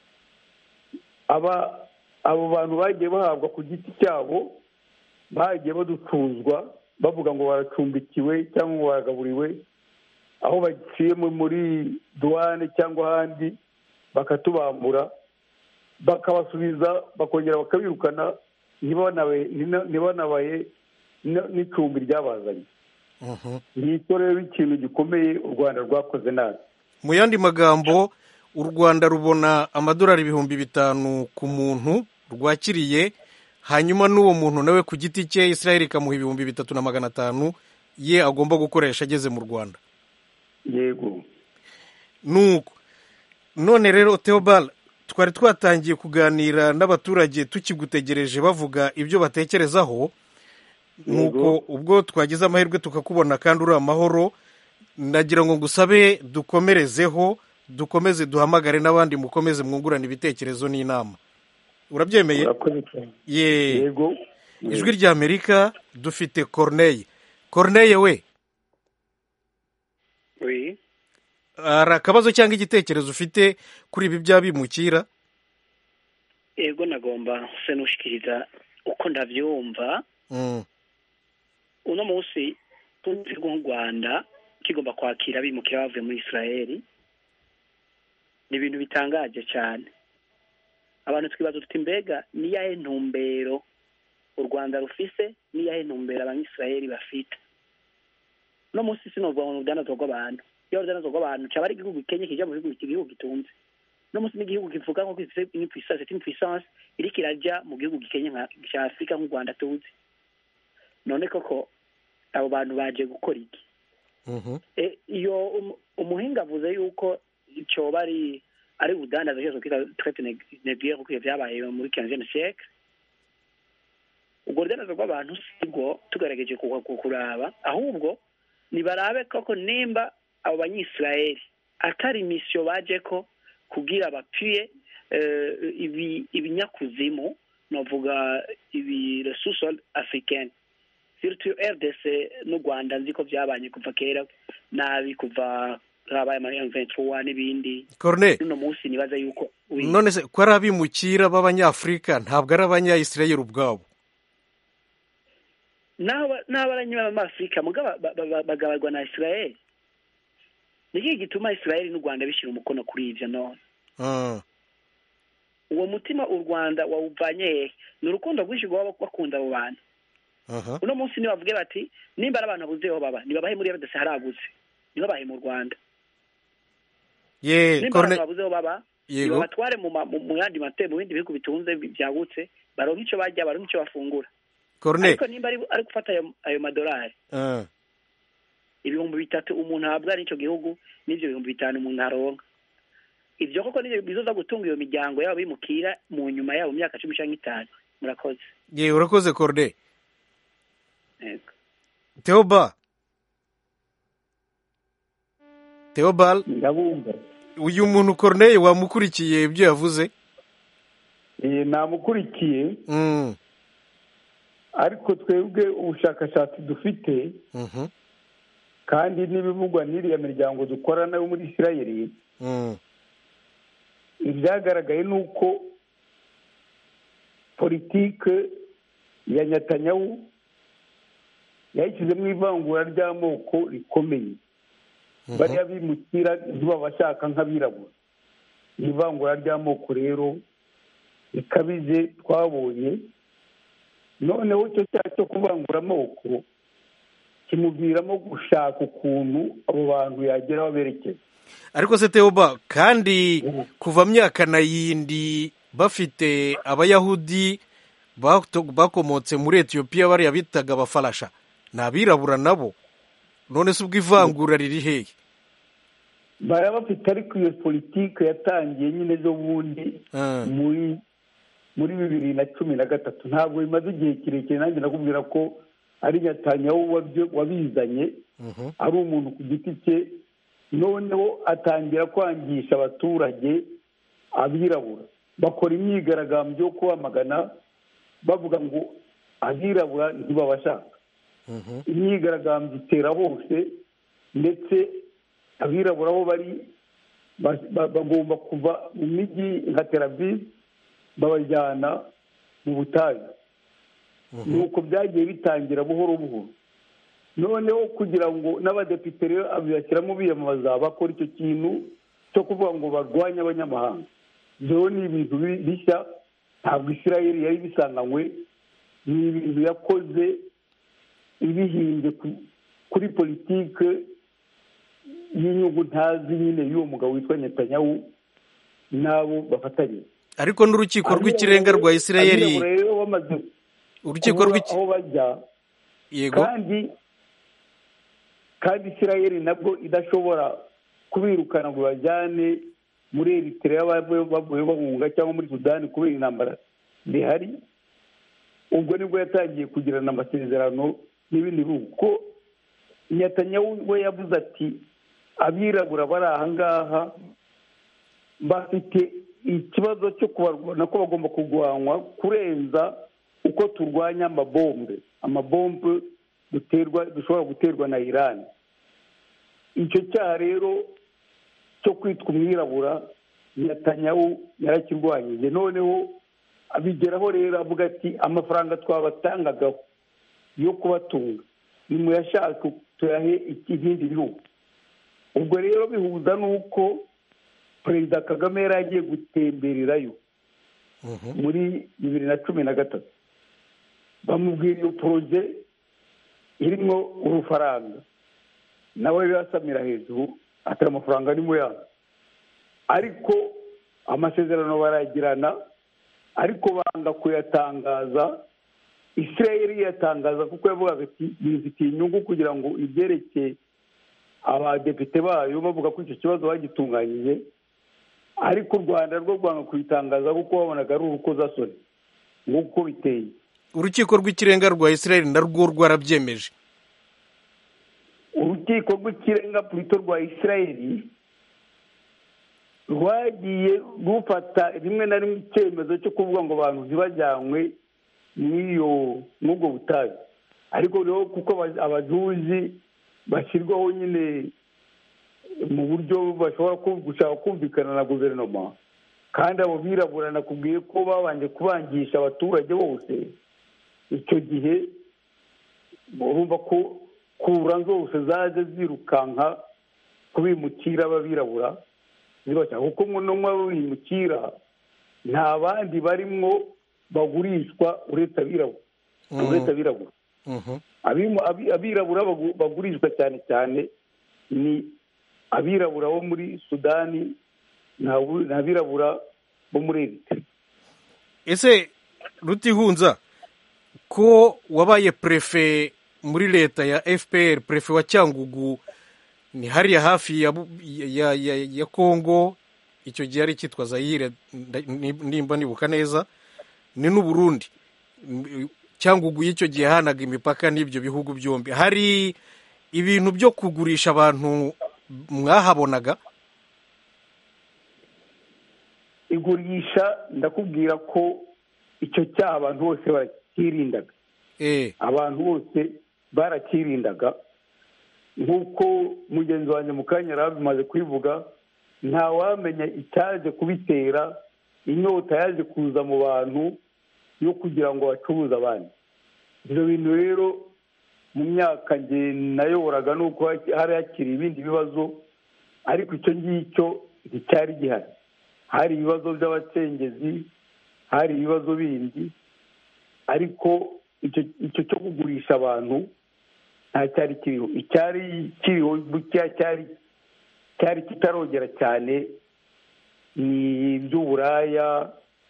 aba abo bantu bagiye bahabwa ku giti cyabo bagiye baducuzwa bavuga ngo baracumbikiwe cyangwa ngo baragaburiwe, aho baciye muri duwane cyangwa ahandi bakatubambura bakabasubiza bakongera bakabirukana ntibanabaye n'icumbi ryabazanye. Ngicyo rero ikintu gikomeye u Rwanda rwakoze nabi. Mu yandi magambo, u Rwanda rubona amadolari ibihumbi bitanu ku muntu rwakiriye, hanyuma n'uwo muntu nawe ku giti cye Israel ikamuha ibihumbi bitatu na magana atanu ye agomba gukoresha ageze mu Rwanda. Yego. Nuko none rero Theobald, twari twatangiye kuganira n'abaturage tukigutegereje bavuga ibyo batekerezaho, nuko ubwo twagize amahirwe tukakubona kandi uri amahoro, nagira ngo ngusabe dukomerezeho, dukomeze duhamagare n'abandi mukomeze mwungurana ibitekerezo n'inama. Urabyemeye? Yego. Ijwi rya Amerika dufite Corneille. Corneille we. Oui. Ara akabazo cyangwa igitekerezo ufite kuri ibi byabimukira? Ego nagomba se nushikiriza uko ndavyumva. Mm. Uno munsi tunzi rw'u Rwanda kigomba kwakira bimukira bavuye muri Israeli. Ni ibintu bitangaje cyane. Abantu twibaza tuti mbega ni yahe ntumbero u Rwanda rufise, ni yahe ntumbero abanyisraeli bafite. No munsi sinovuga ngo udana zogwa abantu. Iyo udana zogwa abantu cyaba ari igihugu Kenya kija mu bihugu igihugu gitunze. no munsi n'igihugu kivuga ko gifite une puissance c'est une puissance iriko irajya mu gihugu gikenye nka cya Afrika nk'u Rwanda tuzi none koko abo bantu baje gukora iki e, iyo um, umuhinga avuze yuko icyo bari ari ubudandaza cyose kwita traite négrière kuko byabaye muri quinzième siècle ubwo rudandaza rw'abantu sibwo tugerageje kuraba ahubwo nibarabe koko nimba abo banyisirayeli atari misiyo baje ko kugira bapfuye ibi ibinyakuzimu novuga ibi ressources africaines surtout R D C no Rwanda nziko byabanye kuva kera nabi kuva rabaye muri vingt-trois n'ibindi no munsi nibaza yuko none se ko ari abimukira b'abanyafrika ntabwo ari abanyayisirayeli ubwabo naba n'abaranyuma b'Afrika mugaba bagabarwa na Israel niki gituma Israel n'u Rwanda bishira umukono kuri ivyo none ah uwo mutima u Rwanda wawuvanye ni urukundo rwinshi rwabo bakunda abo bantu aha uno munsi ni bavuge bati nimba ari abantu buzeho baba ni babahe muri R D C haraguze ni babahe mu Rwanda ye korne babuzeho baba yego batware mu mu yandi mate mu bindi bihugu bitunze byagutse baronka ico bajya baronka ico bafungura korne ariko nimba ari ari gufata ayo ayo madolari ah ibihumbi bitatu umuntu ahabwa n'icyo gihugu n'ibyo bihumbi bitanu umuntu aronka ibyo koko n'ibyo bizoza gutunga iyo miryango yabo bimukira mu nyuma yabo myaka cumi canke itanu murakoze ye urakoze Corne yego Theoba Theobal ndabumva uyu muntu Corneille wamukurikiye ibyo yavuze eh namukurikiye mm ariko twebwe ubushakashatsi dufite mhm kandi n'ibivugwa n'iriya miryango dukorana yo muri Isirayeli mm ibyagaragaye nuko politike ya Netanyahu yashyize mu ivangura ry'amoko rikomeye bari abimukira zuba bashaka nk'abirabura ivangura ry'amoko rero ikabije twabonye noneho cyo cyo kuvangura amoko kimuviramo gushaka ukuntu abo bantu yagera baberekeza ariko se Theoba kandi kuva myaka na yindi bafite abayahudi bakomotse muri Ethiopia bari yabitaga abafarasha nabirabura nabo none se ubwivangura riri hehe bara bafite ariko iyo politike yatangiye nyine zo bundi muri muri bibiri na cumi na gatatu ntabwo bimaze igihe kirekire nanjye nakubwira ko ari Netanyahu wabizanye ari umuntu ku giti cye noneho atangira kwangisha abaturage abirabura bakora imyigaragambyo yo kubamagana bavuga ngo abirabura ntibabashaka imyigaragambyo itera hose ndetse abirabura aho bari bagomba kuva mu mijyi nka Tel Aviv babajyana mu butayu nuko byagiye bitangira buhoro buhoro noneho kugira ngo n'abadepite rero abiyashyiramo biyamamaza bakora icyo kintu cyo kuvuga ngo barwanye abanyamahanga rero ni ibintu bishya ntabwo Isirayeli yari bisanganywe ni ibintu yakoze ibihimbye kuri politike y'inyungu ntazi nyine y'uwo mugabo witwa Netanyahu n'abo bafatanye ariko n'urukiko rw'ikirenga rwa Isirayeli urukiko rw'aho bajya yego kandi kandi Isirayeli nabwo idashobora kubirukana ngo bajyane muri Eritrea bavuye bahunga cyangwa muri Sudani kubera intambara bihari ubwo nibwo yatangiye kugirana amasezerano n'ibindi bihugu ko Netanyahu we yavuze ati abirabura bari aha ngaha bafite ikibazo cyo kubarwana ko bagomba kurwanywa kurenza uko turwanya amabombe amabombe duterwa dushobora guterwa na Iran icyo cyaha rero cyo kwitwa umwirabura Netanyahu yarakirwanyije noneho abigeraho rero avuga ati amafaranga twabatangagaho yo kubatunga nimuyashaka tuyahe ikindi bihugu ubwo rero bihuza n'uko Perezida Kagame yari agiye gutembererayo muri bibiri na cumi na gatatu bamubwira iyo poroje irimo urufaranga nawe rero asamira hejuru atari amafaranga arimo yabo ariko amasezerano barayagirana ariko banga kuyatangaza. Israel yatangaza kuko yavugaga ati bifitiye inyungu kugira ngo ibyerekeye abadepite bayo bavuga ko icyo kibazo bagitunganyije, ariko u Rwanda rwo rwanga kuyitangaza kuko babonaga ari urukozasoni nk'uko biteye. Urukiko rw'ikirenga rwa Israel narwo rwarabyemeje. Urukiko rw'ikirenga purito rwa Israel rwagiye rufata rimwe na rimwe icyemezo cyo kuvuga ngo abantu ntibajyanywe n'iyo n'ubwo butayu, ariko rero kuko abajuji bashyirwaho nyine mu buryo bashobora gushaka kumvikana na guverinoma, kandi abo birabura nakubwiye ko babanje kubangisha abaturage bose. Icyo gihe urumva ko kura zose zaje zirukanka kubimukira ababirabura zibashaka, kuko n'umwe wimukira nta bandi barimwo bagurishwa uretse abirabura. uretse abirabura abirabura bagurishwa cyane cyane ni abirabura bo muri Sudani n'abirabura bo muri Eritrea. Ese Rutihunza, ko wabaye prefe muri leta ya F P R, prefe wa Cyangugu, ni hariya hafi ya ya ya, ya Kongo, icyo gihe ari cyitwa Zaire nimba nibuka neza, ni n'u Burundi. Cyangugu y'icyo gihe hanaga imipaka n'ibyo bihugu byombi. Hari ibintu byo kugurisha abantu mwahabonaga? Igurisha ndakubwira ko icyo cyaha abantu bose barakirindaga. Eh, abantu bose barakirindaga, nk'uko mugenzi wanjye mu kanya yarabimaze kwivuga. Nta wamenya icyaje kubitera, inyota yaje kuza mu bantu yo kugira ngo bacuruze abandi. Ibyo bintu rero mu myaka nge nayoboraga nuko hari hakiri ibindi bibazo, ariko icyo ngicyo nticyari gihari. Hari ibibazo by'abacengezi, hari ibibazo bindi, ariko icyo cyo kugurisha abantu nta cyari kiriho. Icyari kiriho bukeya cyari cyari kitarogera cyane ni iby'uburaya,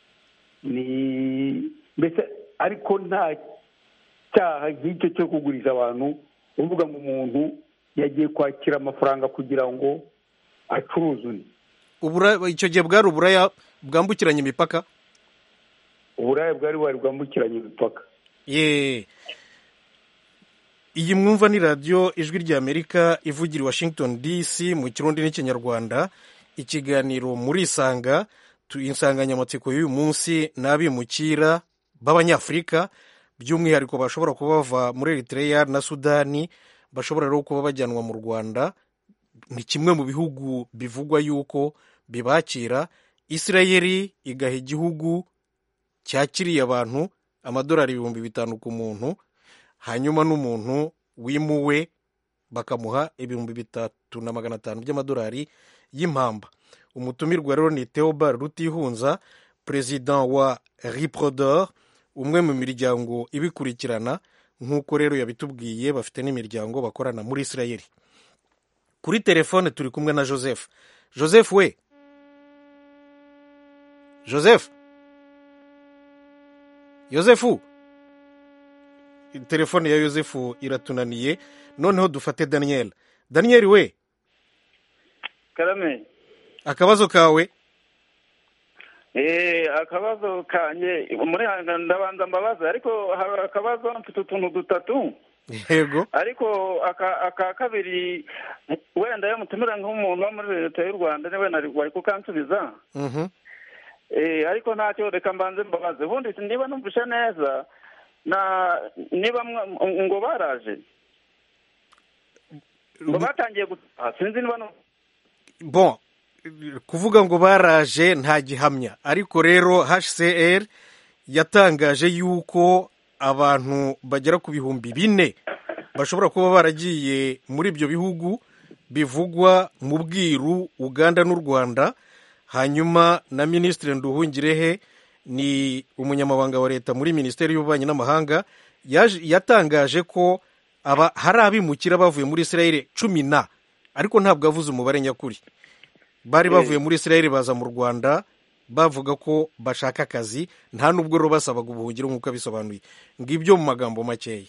ni mbese, ariko nta cyaha nk'icyo cyo kugurisha abantu uvuga ngo umuntu yagiye kwakira amafaranga kugira ngo acuruze undi. Icyo gihe bwari uburaya bwambukiranya imipaka? Uburaya bwari bwari bwambukiranya imipaka. Ye, iyi mwumva ni radiyo Ijwi ry'Amerika ivugira i Washington D C mu Kirundi n'Ikinyarwanda. Ikiganiro muri Isanga, insanganyamatsiko y'uyu munsi n'abimukira b'Abanyafurika, by'umwihariko bashobora kuba bava muri Eritrea na Sudani, bashobora rero kuba bajyanwa mu Rwanda. Ni kimwe mu bihugu bivugwa yuko bibakira. Isirayeli igaha igihugu cyakiriye abantu amadolari ibihumbi bitanu ku muntu, hanyuma n'umuntu wimuwe bakamuha ibihumbi bitatu na magana atanu by'amadolari y'impamba. Umutumirwa rero ni Theobald Rutihunza, perezida wa Riprodor, umwe mu miryango ibikurikirana. Nk'uko rero yabitubwiye, bafite n'imiryango bakorana muri Isirayeli. Kuri telefone turi kumwe na Joseph. Joseph we, Joseph Yosefu, telefone ya Yosefu iratunaniye. Noneho dufate Daniel. Daniel we, Karame, akabazo kawe? Eh, akabazo kanye muri ndabanza mbabaza, ariko hari akabazo mfite utuntu dutatu. Yego. Ariko aka aka kabiri wenda yamutumira nk'umuntu wo muri leta y'u Rwanda niwe nari bari kukansubiza. Mhm. Eh, ariko ntacyo, reka mbanze mbabaze. Ubundi niba numvisha neza na niba ngo baraje ngo batangiye gutaha, sinzi niba no bon, kuvuga ngo baraje nta gihamya, ariko rero H C R yatangaje yuko abantu bagera ku bihumbi bine bashobora kuba baragiye muri ibyo bihugu bivugwa mu Bwiru, Uganda n'u Rwanda. Hanyuma na Minisitiri Nduhungirehe, ni umunyamabanga wa leta muri Minisiteri y'Ububanyi n'Amahanga, yatangaje ko aba hari abimukira bavuye muri Isirayeli cumi na, ariko ntabwo avuze umubare nyakuri. Bari bavuye muri Isirayeli baza mu Rwanda bavuga ko bashaka akazi nta n'ubwo rero basabaga ubuhungiro nk'uko abisobanuye. ngibyo mu magambo makeya.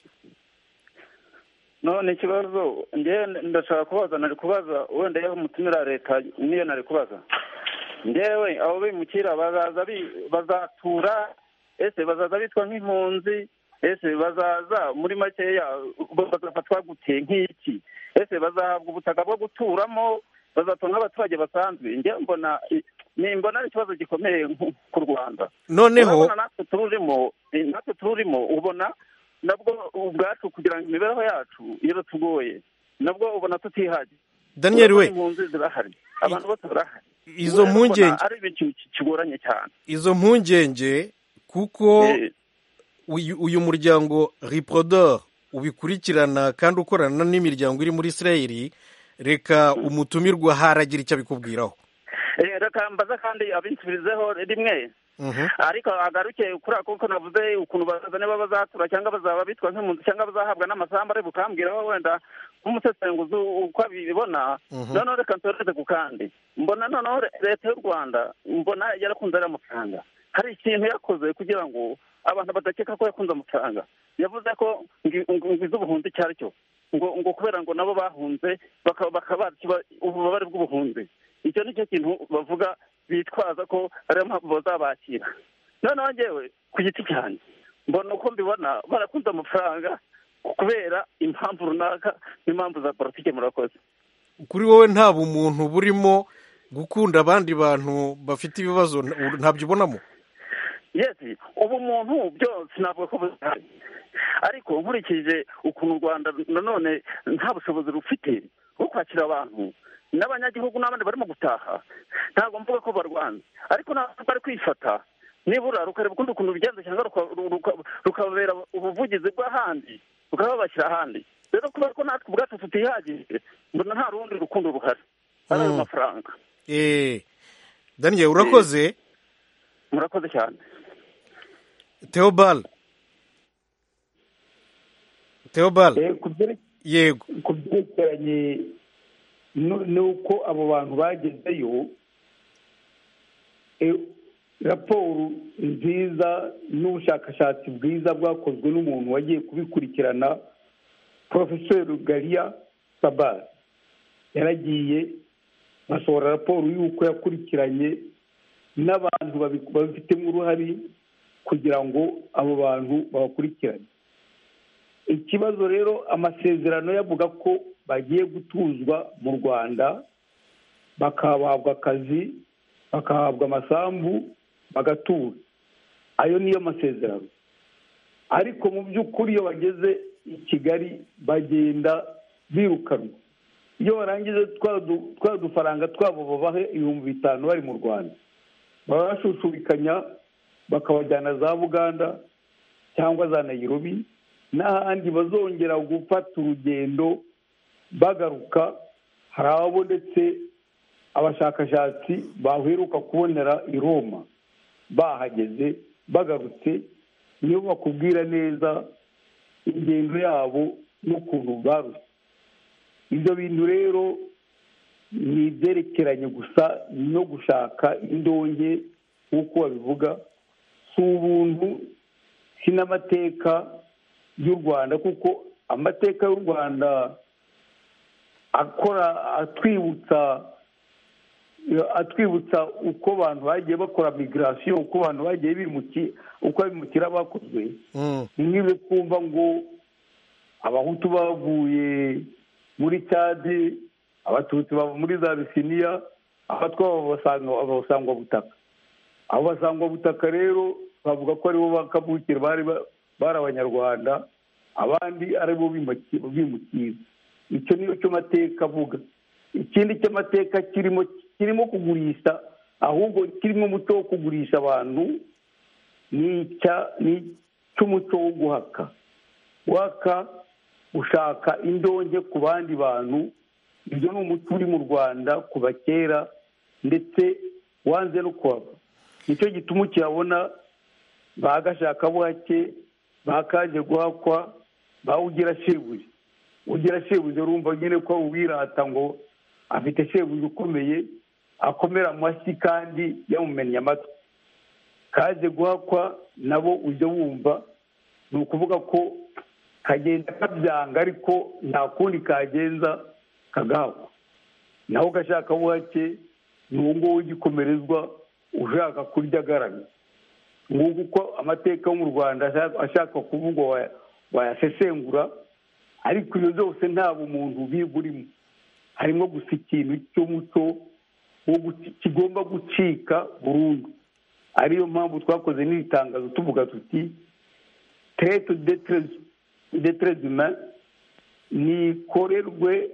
none ikibazo njyewe ndashaka kubaza nari kubaza wenda yewe umutumira leta niyo nari kubaza njyewe abo bimukira bazaza bazatura ese bazaza bitwa nk'impunzi ese bazaza muri makeya bazafatwa gute nk'iki ese bazahabwa ubutaka bwo guturamo bazatunga abaturage basanzwe njye mbona nimbona ari ikibazo gikomeye ku Rwanda. noneho natwe tururimo natwe tururimo ubona nabwo ubwacu kugira ngo imibereho yacu iyo tugoye nabwo ubona tutihagije. Daniel we impunzi zirahari abantu bose barahari izo mpungenge ari ibintu kigoranye cyane izo mpungenge kuko uyu, uyu muryango Riprodor ubikurikirana kandi ukorana n'imiryango iri muri Israel, reka umutumirwa haragira icyo abikubwiraho. reka mbaza kandi abinsubirizeho rimwe ariko agaruke kuri ako ko navuze ukuntu bazaza niba bazatura cyangwa bazaba bitwa nk'impunzi cyangwa bazahabwa n'amasambu ari bukambwiraho wenda nk'umusesenguzi uko abibona. noneho reka nsoreze ku kandi mbona noneho leta y'u Rwanda mbona yarakunze ari amafaranga. hari ikintu yakoze kugira ngo abantu badakeka ko yakunze amafaranga. yavuze ko ngwiza ubuhunzi icyo ari cyo ngo ngo kubera ngo nabo bahunze bakaba ububabare bw'ubuhunzi. icyo ni cyo kintu bavuga bitwaza ko ariyo mpamvu bazabakira. noneho njyewe ku giti cyane mbona uko mbibona barakunze amafaranga kubera impamvu runaka n'impamvu za politiki. murakoze. kuri wowe nta bumuntu burimo gukunda abandi bantu bafite ibibazo ntabyo ubonamo? yesi ubu muntu byose navuga ko buzahari ariko nkurikije ukuntu u Rwanda nanone nta bushobozi rufite bwo kwakira abantu n'abanyagihugu n'abandi barimo gutaha ntabwo mvuga ko barwanza ariko ntabwo bari kwifata nibura rukareba ukundi ukuntu bigenza cyangwa rukababera ubuvugizi bw'ahandi rukaba babashyira ahandi. rero kubera ko natwe ubwacu tutihagije mbona nta rundi rukundo ruhari ari ayo mafaranga. eee Daniel urakoze. murakoze cyane. Theobald Theobald yego ku byerekeranye nuko abo bantu bagezeyo, raporo nziza n'ubushakashatsi bwiza bwakozwe n'umuntu wagiye kubikurikirana, Professor Galia Sabar yaragiye basohora raporo y'uko yakurikiranye n'abantu babifitemo uruhare kugira ngo abo bantu babakurikirane. Ikibazo rero amasezerano yavuga ko bagiye gutuzwa mu Rwanda bakahabwa akazi bakahabwa amasambu bagatura, ayo niyo masezerano. ariko mu by'ukuri iyo bageze i Kigali bagenda birukanwa. iyo barangije twa dufaranga twabo babahe ibihumbi bitanu bari mu Rwanda baba bashushubikanya bakabajyana za Buganda cyangwa za Nairobi n'ahandi bazongera gufata urugendo bagaruka. hari abo ndetse abashakashatsi baheruka kubonera i Roma bahageze bagarutse niyo bakubwira neza ingendo yabo n'ukuntu baruse. ibyo bintu rero ni ibyerekeranye gusa no gushaka indonke nk'uko babivuga, si ubuntu si n'amateka y'u Rwanda, kuko amateka y'u Rwanda akora atwibutsa atwibutsa uko abantu bagiye bakora migration, uko abantu bagiye bimukira, uko abimukira bakozwe. nk'ibi kumva ngo abahutu bavuye muri Chad, abatutsi bava muri za Bisiniya, abatwa babasangwa butaka. abo basangwa butaka rero bavuga ko aribo bakavukira bari bari abanyarwanda, abandi aribo bimukira. icyo niyo cyo mateka avuga. ikindi cy'amateka kirimo kirimo kugurisha, ahubwo kirimo umuco wo kugurisha abantu, ni cy'umuco wo guhaka waka gushaka indonke ku bandi bantu. ibyo ni umuco uri mu Rwanda kuva kera ndetse wanze no kuhava. nicyo gituma ukiyabona bagashaka buhake bakaje guhakwa bawugira shebuye. ugira shebuye urumva nyine ko ubwirata ngo afite shebuye ukomeye, akomera amashyi kandi yamumennye amatwi. Kaje guhakwa nabo ujya wumva ni ukuvuga ko kagenda kabyanga ariko nta kundi kagenza kagahakwa. Naho gashaka buhake ni uwo nguwo w'igikomerezwa ushaka kurya agaramye. Nguko uko amateka yo mu Rwanda ashaka kuvugwa wayasesengura, ariko iyo zose nta bumuntu bigurimo. Harimo gusa ikintu cy'umuco kigomba gucika burundu. Ariyo mpamvu twakoze n'itangazo tuvuga tuti traite d'être humain nikorerwe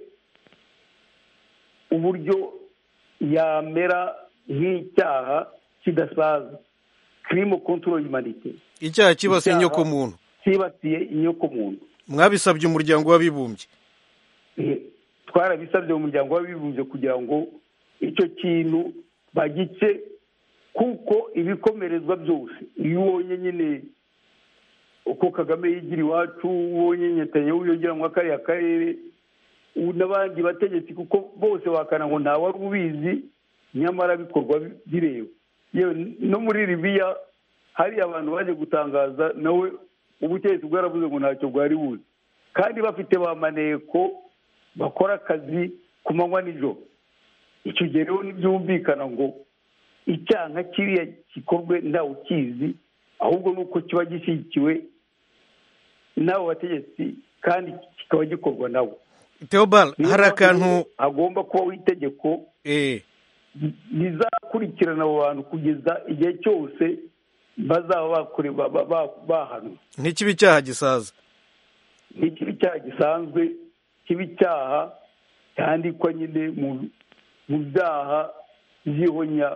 uburyo yamera nk'icyaha kidasaza, crime contre l'humanité, icyaha kibasiye inyoko muntu kibasiye inyoko muntu. Mwabisabye umuryango w'abibumbye? Twarabisabye umuryango w'abibumbye kugira ngo icyo kintu bagice, kuko ibikomerezwa byose iyo ubonye nyine uko Kagame yigira iwacu, ubonye Netanyahu yongera mu kariya karere n'abandi bategetsi, kuko bose bakana ngo nta wari ubizi, nyamara bikorwa bireba. No muri Libiya hari abantu baje gutangaza, nawe ubutegetsi bwaravuze ngo ntacyo bwari buzi, kandi bafite ba maneko bakora akazi ku manywa nijoro. Icyo gihe rero ntibyumvikana ngo icyaha kiriya gikorwe ntawe ukizi, ahubwo nuko kiba gishyigikiwe n'abo bategetsi kandi kikaba gikorwa nabo. Theobald, hari akantu hagomba kubaho itegeko rizakurikirana abo bantu kugeza igihe cyose bazaba bahanwa. Ntikibe icyaha gisaza, ntikibe icyaha gisanzwe, kibe icyaha cyandikwa nyine mu byaha by'ihonya,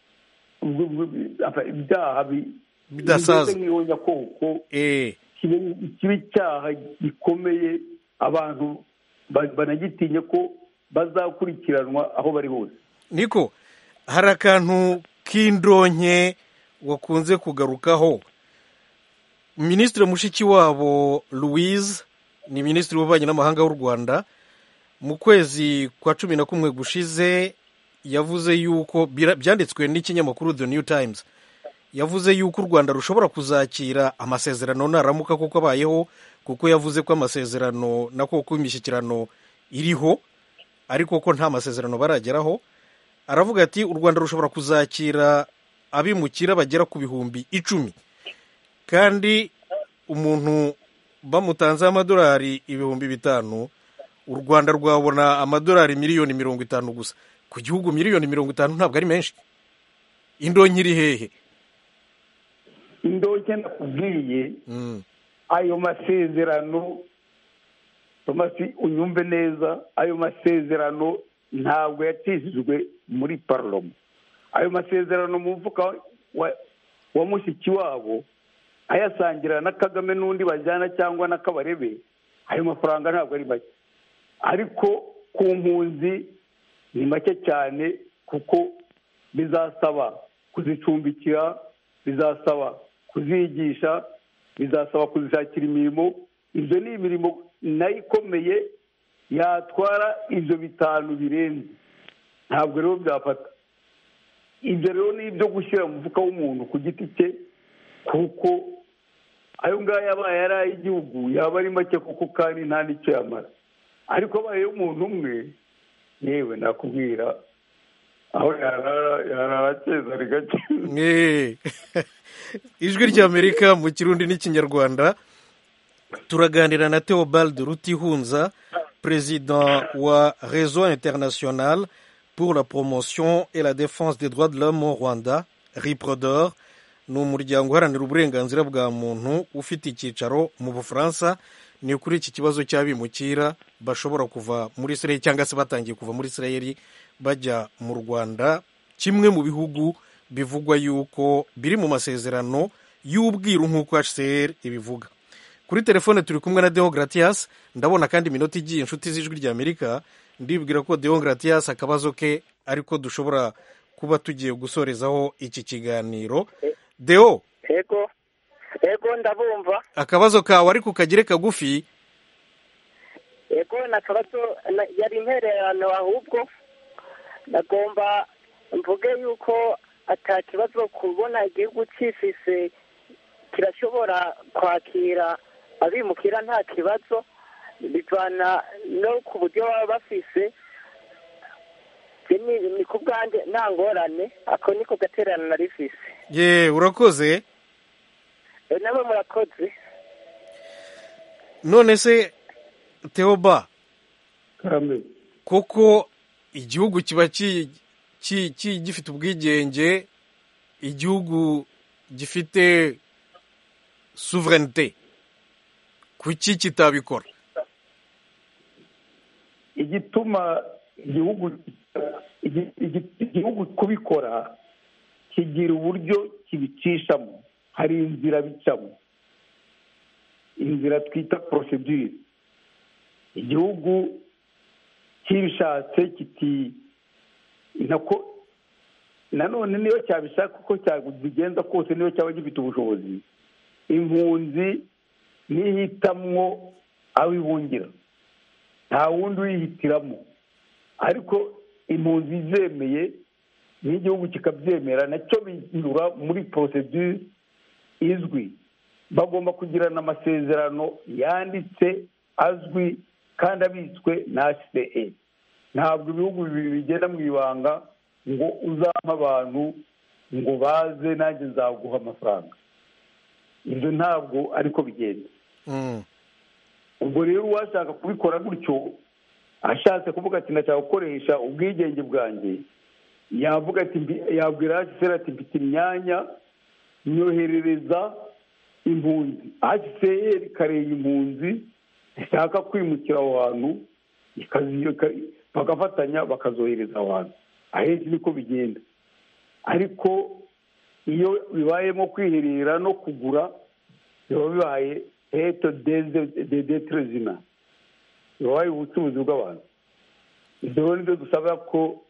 ibyaha bidasaza nk'ihonya koko, kibe icyaha gikomeye abantu banagitinya ko bazakurikiranwa aho bari hose. Niko hari akantu k'indonke wakunze kugarukaho. Minisitiri Mushikiwabo Louise ni minisitiri w'ububanyi n'amahanga w'u Rwanda, mu kwezi kwa cumi na kumwe gushize yavuze yuko, byanditswe n'ikinyamakuru The New Times, yavuze yuko u Rwanda rushobora kuzakira amasezerano naramuka kuko abayeho, kuko yavuze ko amasezerano nako ko imishyikirano iriho ariko ko nta masezerano barageraho. Aravuga ati u Rwanda rushobora kuzakira abimukira bagera ku bihumbi icumi, kandi umuntu bamutanze amadolari ibihumbi bitanu, u Rwanda rwabona amadolari miliyoni mirongo itanu gusa. Ku gihugu miliyoni mirongo itanu ntabwo ari menshi. Indonke iri hehe? Indonke nakubwiye ayo masezerano, Tomasi unyumve neza, ayo masezerano ntabwo yatishijwe muri parlement. Ayo masezerano mu mvuka wa Mushikiwabo ayasangira na Kagame n'undi bajyana cyangwa na Kabarebe, ayo mafaranga ntabwo ari make, ariko ku mpunzi ni make cyane, kuko bizasaba kuzicumbikira, bizasaba kuzigisha, bizasaba kuzishakira imirimo. Ibyo ni imirimo nayo ikomeye yatwara ibyo bitanu birenze, ntabwo rero byafata. Ibyo rero ni ibyo gushyira mu mufuka w'umuntu ku giti cye, kuko ayo ngayo yabaye ari ay'igihugu yaba ari make, kuko kandi nta n'icyo yamara. Ariko abaye umuntu umwe, yewe nakubwira aho yarara Cezari gake. Ijwi ry'Amerika mu Kirundi n'Ikinyarwanda, turaganira na Theobald Rutihunza, président wa Réseau international pour la promotion et la défense des droits de l'homme au Rwanda, RIPRODOR. Ni umuryango uharanira uburenganzira bwa muntu ufite icyicaro mu Bufaransa. Ni kuri iki kibazo cy'abimukira bashobora kuva muri Israel cyangwa se batangiye kuva muri Israel bajya mu Rwanda, kimwe mu bihugu bivugwa yuko biri mu masezerano y'ubwiru nk'uko H C R ibivuga. Kuri telefone turi kumwe na Deogratias, ndabona kandi iminota igiye inshuti z'Ijwi ry'Amerika, ndibwira ko Deogratias akabazo ke ariko dushobora kuba tugiye gusorezaho iki kiganiro. Deo, ego ego ndabumva. Akabazo kawe ariko kagire kagufi. Ego nakabazo yari intererano, ahubwo nagomba mvuge yuko ata kibazo kubona igihugu cyifise kirashobora kwakira abimukira nta kibazo, bivana no ku buryo baba bafise. Ni ku bwanjye nta ngorane, ako niko gaterana na rifise. ye urakoze. Nawe murakoze. none se Theoba, koko igihugu kiba gifite ubwigenge, igihugu gifite souveraineté, kuki kitabikora? igituma igihugu igihugu kubikora kigira uburyo kibicishamo, hari inzira bicamo, inzira twita procedure. igihugu kibishatse kiti nako nanone niyo cyabishaka uko cyabigenza kose, niyo cyaba gifite ubushobozi, impunzi nihitamwo aho ibungira, nta wundi uyihitiramo. ariko impunzi zemeye n'igihugu kikabyemera, nacyo binyura muri procedure izwi. bagomba kugirana amasezerano yanditse azwi kandi abitswe na H C R. ntabwo ibihugu bibiri bigenda mu ibanga ngo uzampa abantu ngo baze nanjye nzaguha amafaranga. ibyo ntabwo ariko bigenda. ubwo rero uwashaka kubikora gutyo, ashatse kuvuga ati ndashaka gukoresha ubwigenge bwanjye, yavuga ati yabwira H C R ati mfite imyanya, nyoherereza impunzi. H C R ikareba impunzi zishaka kwimukira aho hantu, bagafatanya bakazohereza aho hantu. ahenshi niko bigenda. ariko iyo bibayemo kwiherera no kugura, biba bibaye eto de detrezina, bibaye ubucuruzi bw'abantu. ibyo rero nibyo dusaba ko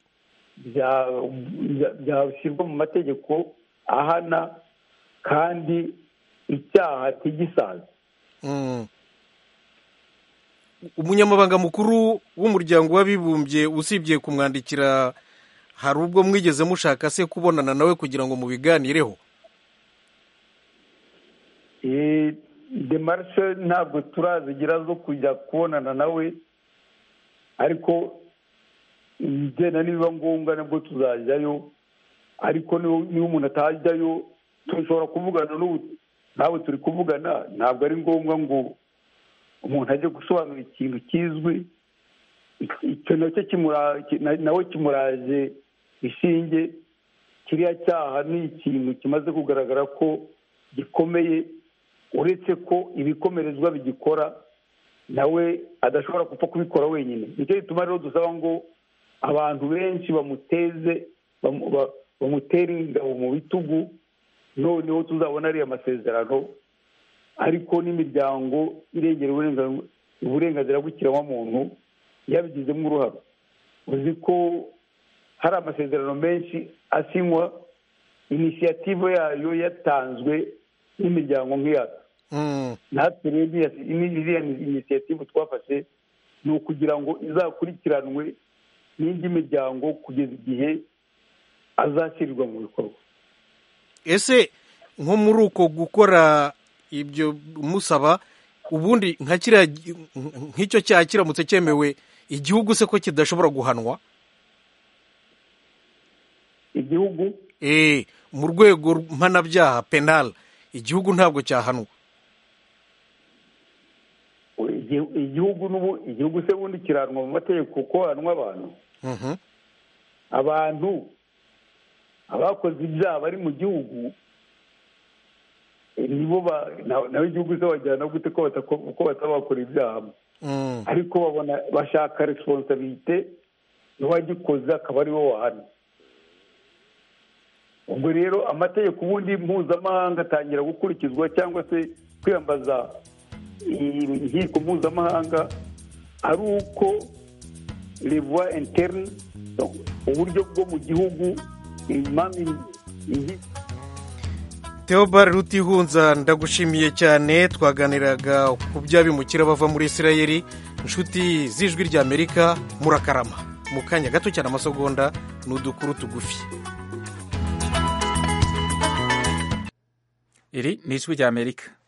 byashyirwa mu mategeko ahana kandi icyaha tigisaza. umunyamabanga mukuru w'umuryango w'abibumbye, usibye kumwandikira, hari ubwo mwigeze mushaka se kubonana nawe kugira ngo mubiganireho? demarshe ntabwo turazigira zo kujya kubonana nawe, ariko igenda nibiba ngombwa nabwo tuzajyayo. ariko niba umuntu atajyayo, dushobora kuvugana n'ubu nawe turi kuvugana. ntabwo ari ngombwa ngo umuntu ajye gusobanura ikintu kizwi. icyo nacyo nawe kimuraje ishinge. kiriya cyaha ni ikintu kimaze kugaragara ko gikomeye, uretse ko ibikomerezwa bigikora, nawe adashobora gupfa kubikora wenyine. nicyo gituma rero dusaba ngo abantu benshi bamuteze bamutere ingabo mu bitugu, noneho tuzabona ariya masezerano. ariko n'imiryango irengera uburenganzira bw'ikiremwamuntu yabigizemo uruhare. uzi ko hari amasezerano menshi asinywa, inisiyative yayo yatanzwe n'imiryango nk'iyacu. natwe rero iriya inisiyative twafashe ni ukugira ngo izakurikiranwe n'indi miryango kugeza igihe azashyirirwa mu bikorwa. ese nko muri uko gukora ibyo musaba, ubundi nka kiriya nk'icyo cyaha kiramutse cyemewe, igihugu se ko kidashobora guhanwa? igihugu eh mu rwego mpanabyaha penal, igihugu ntabwo cyahanwa? igihugu n'ubu igihugu se bundi kiranwa mu mategeko ko hanwa abantu. abantu abakoze ibyaha bari mu gihugu nibo nawe igihugu se bajyana gute ko batabakora ibyaha. ariko babona bashaka responsabilite n'uwagikoze akaba ari wo wahana. ubwo rero amategeko ubundi mpuzamahanga atangira gukurikizwa cyangwa se kwiyambaza inkiko mpuzamahanga ari uko revoie interne, uburyo bwo mu gihugu. Theobald Rutihunza, ndagushimiye cyane. twaganiraga ku by'abimukira bava muri Isirayeli. inshuti z'ijwi ry'Amerika, murakarama. mu kanya gato cyane amasegonda ni udukuru tugufi. Iri ni ijwi ry'Amerika.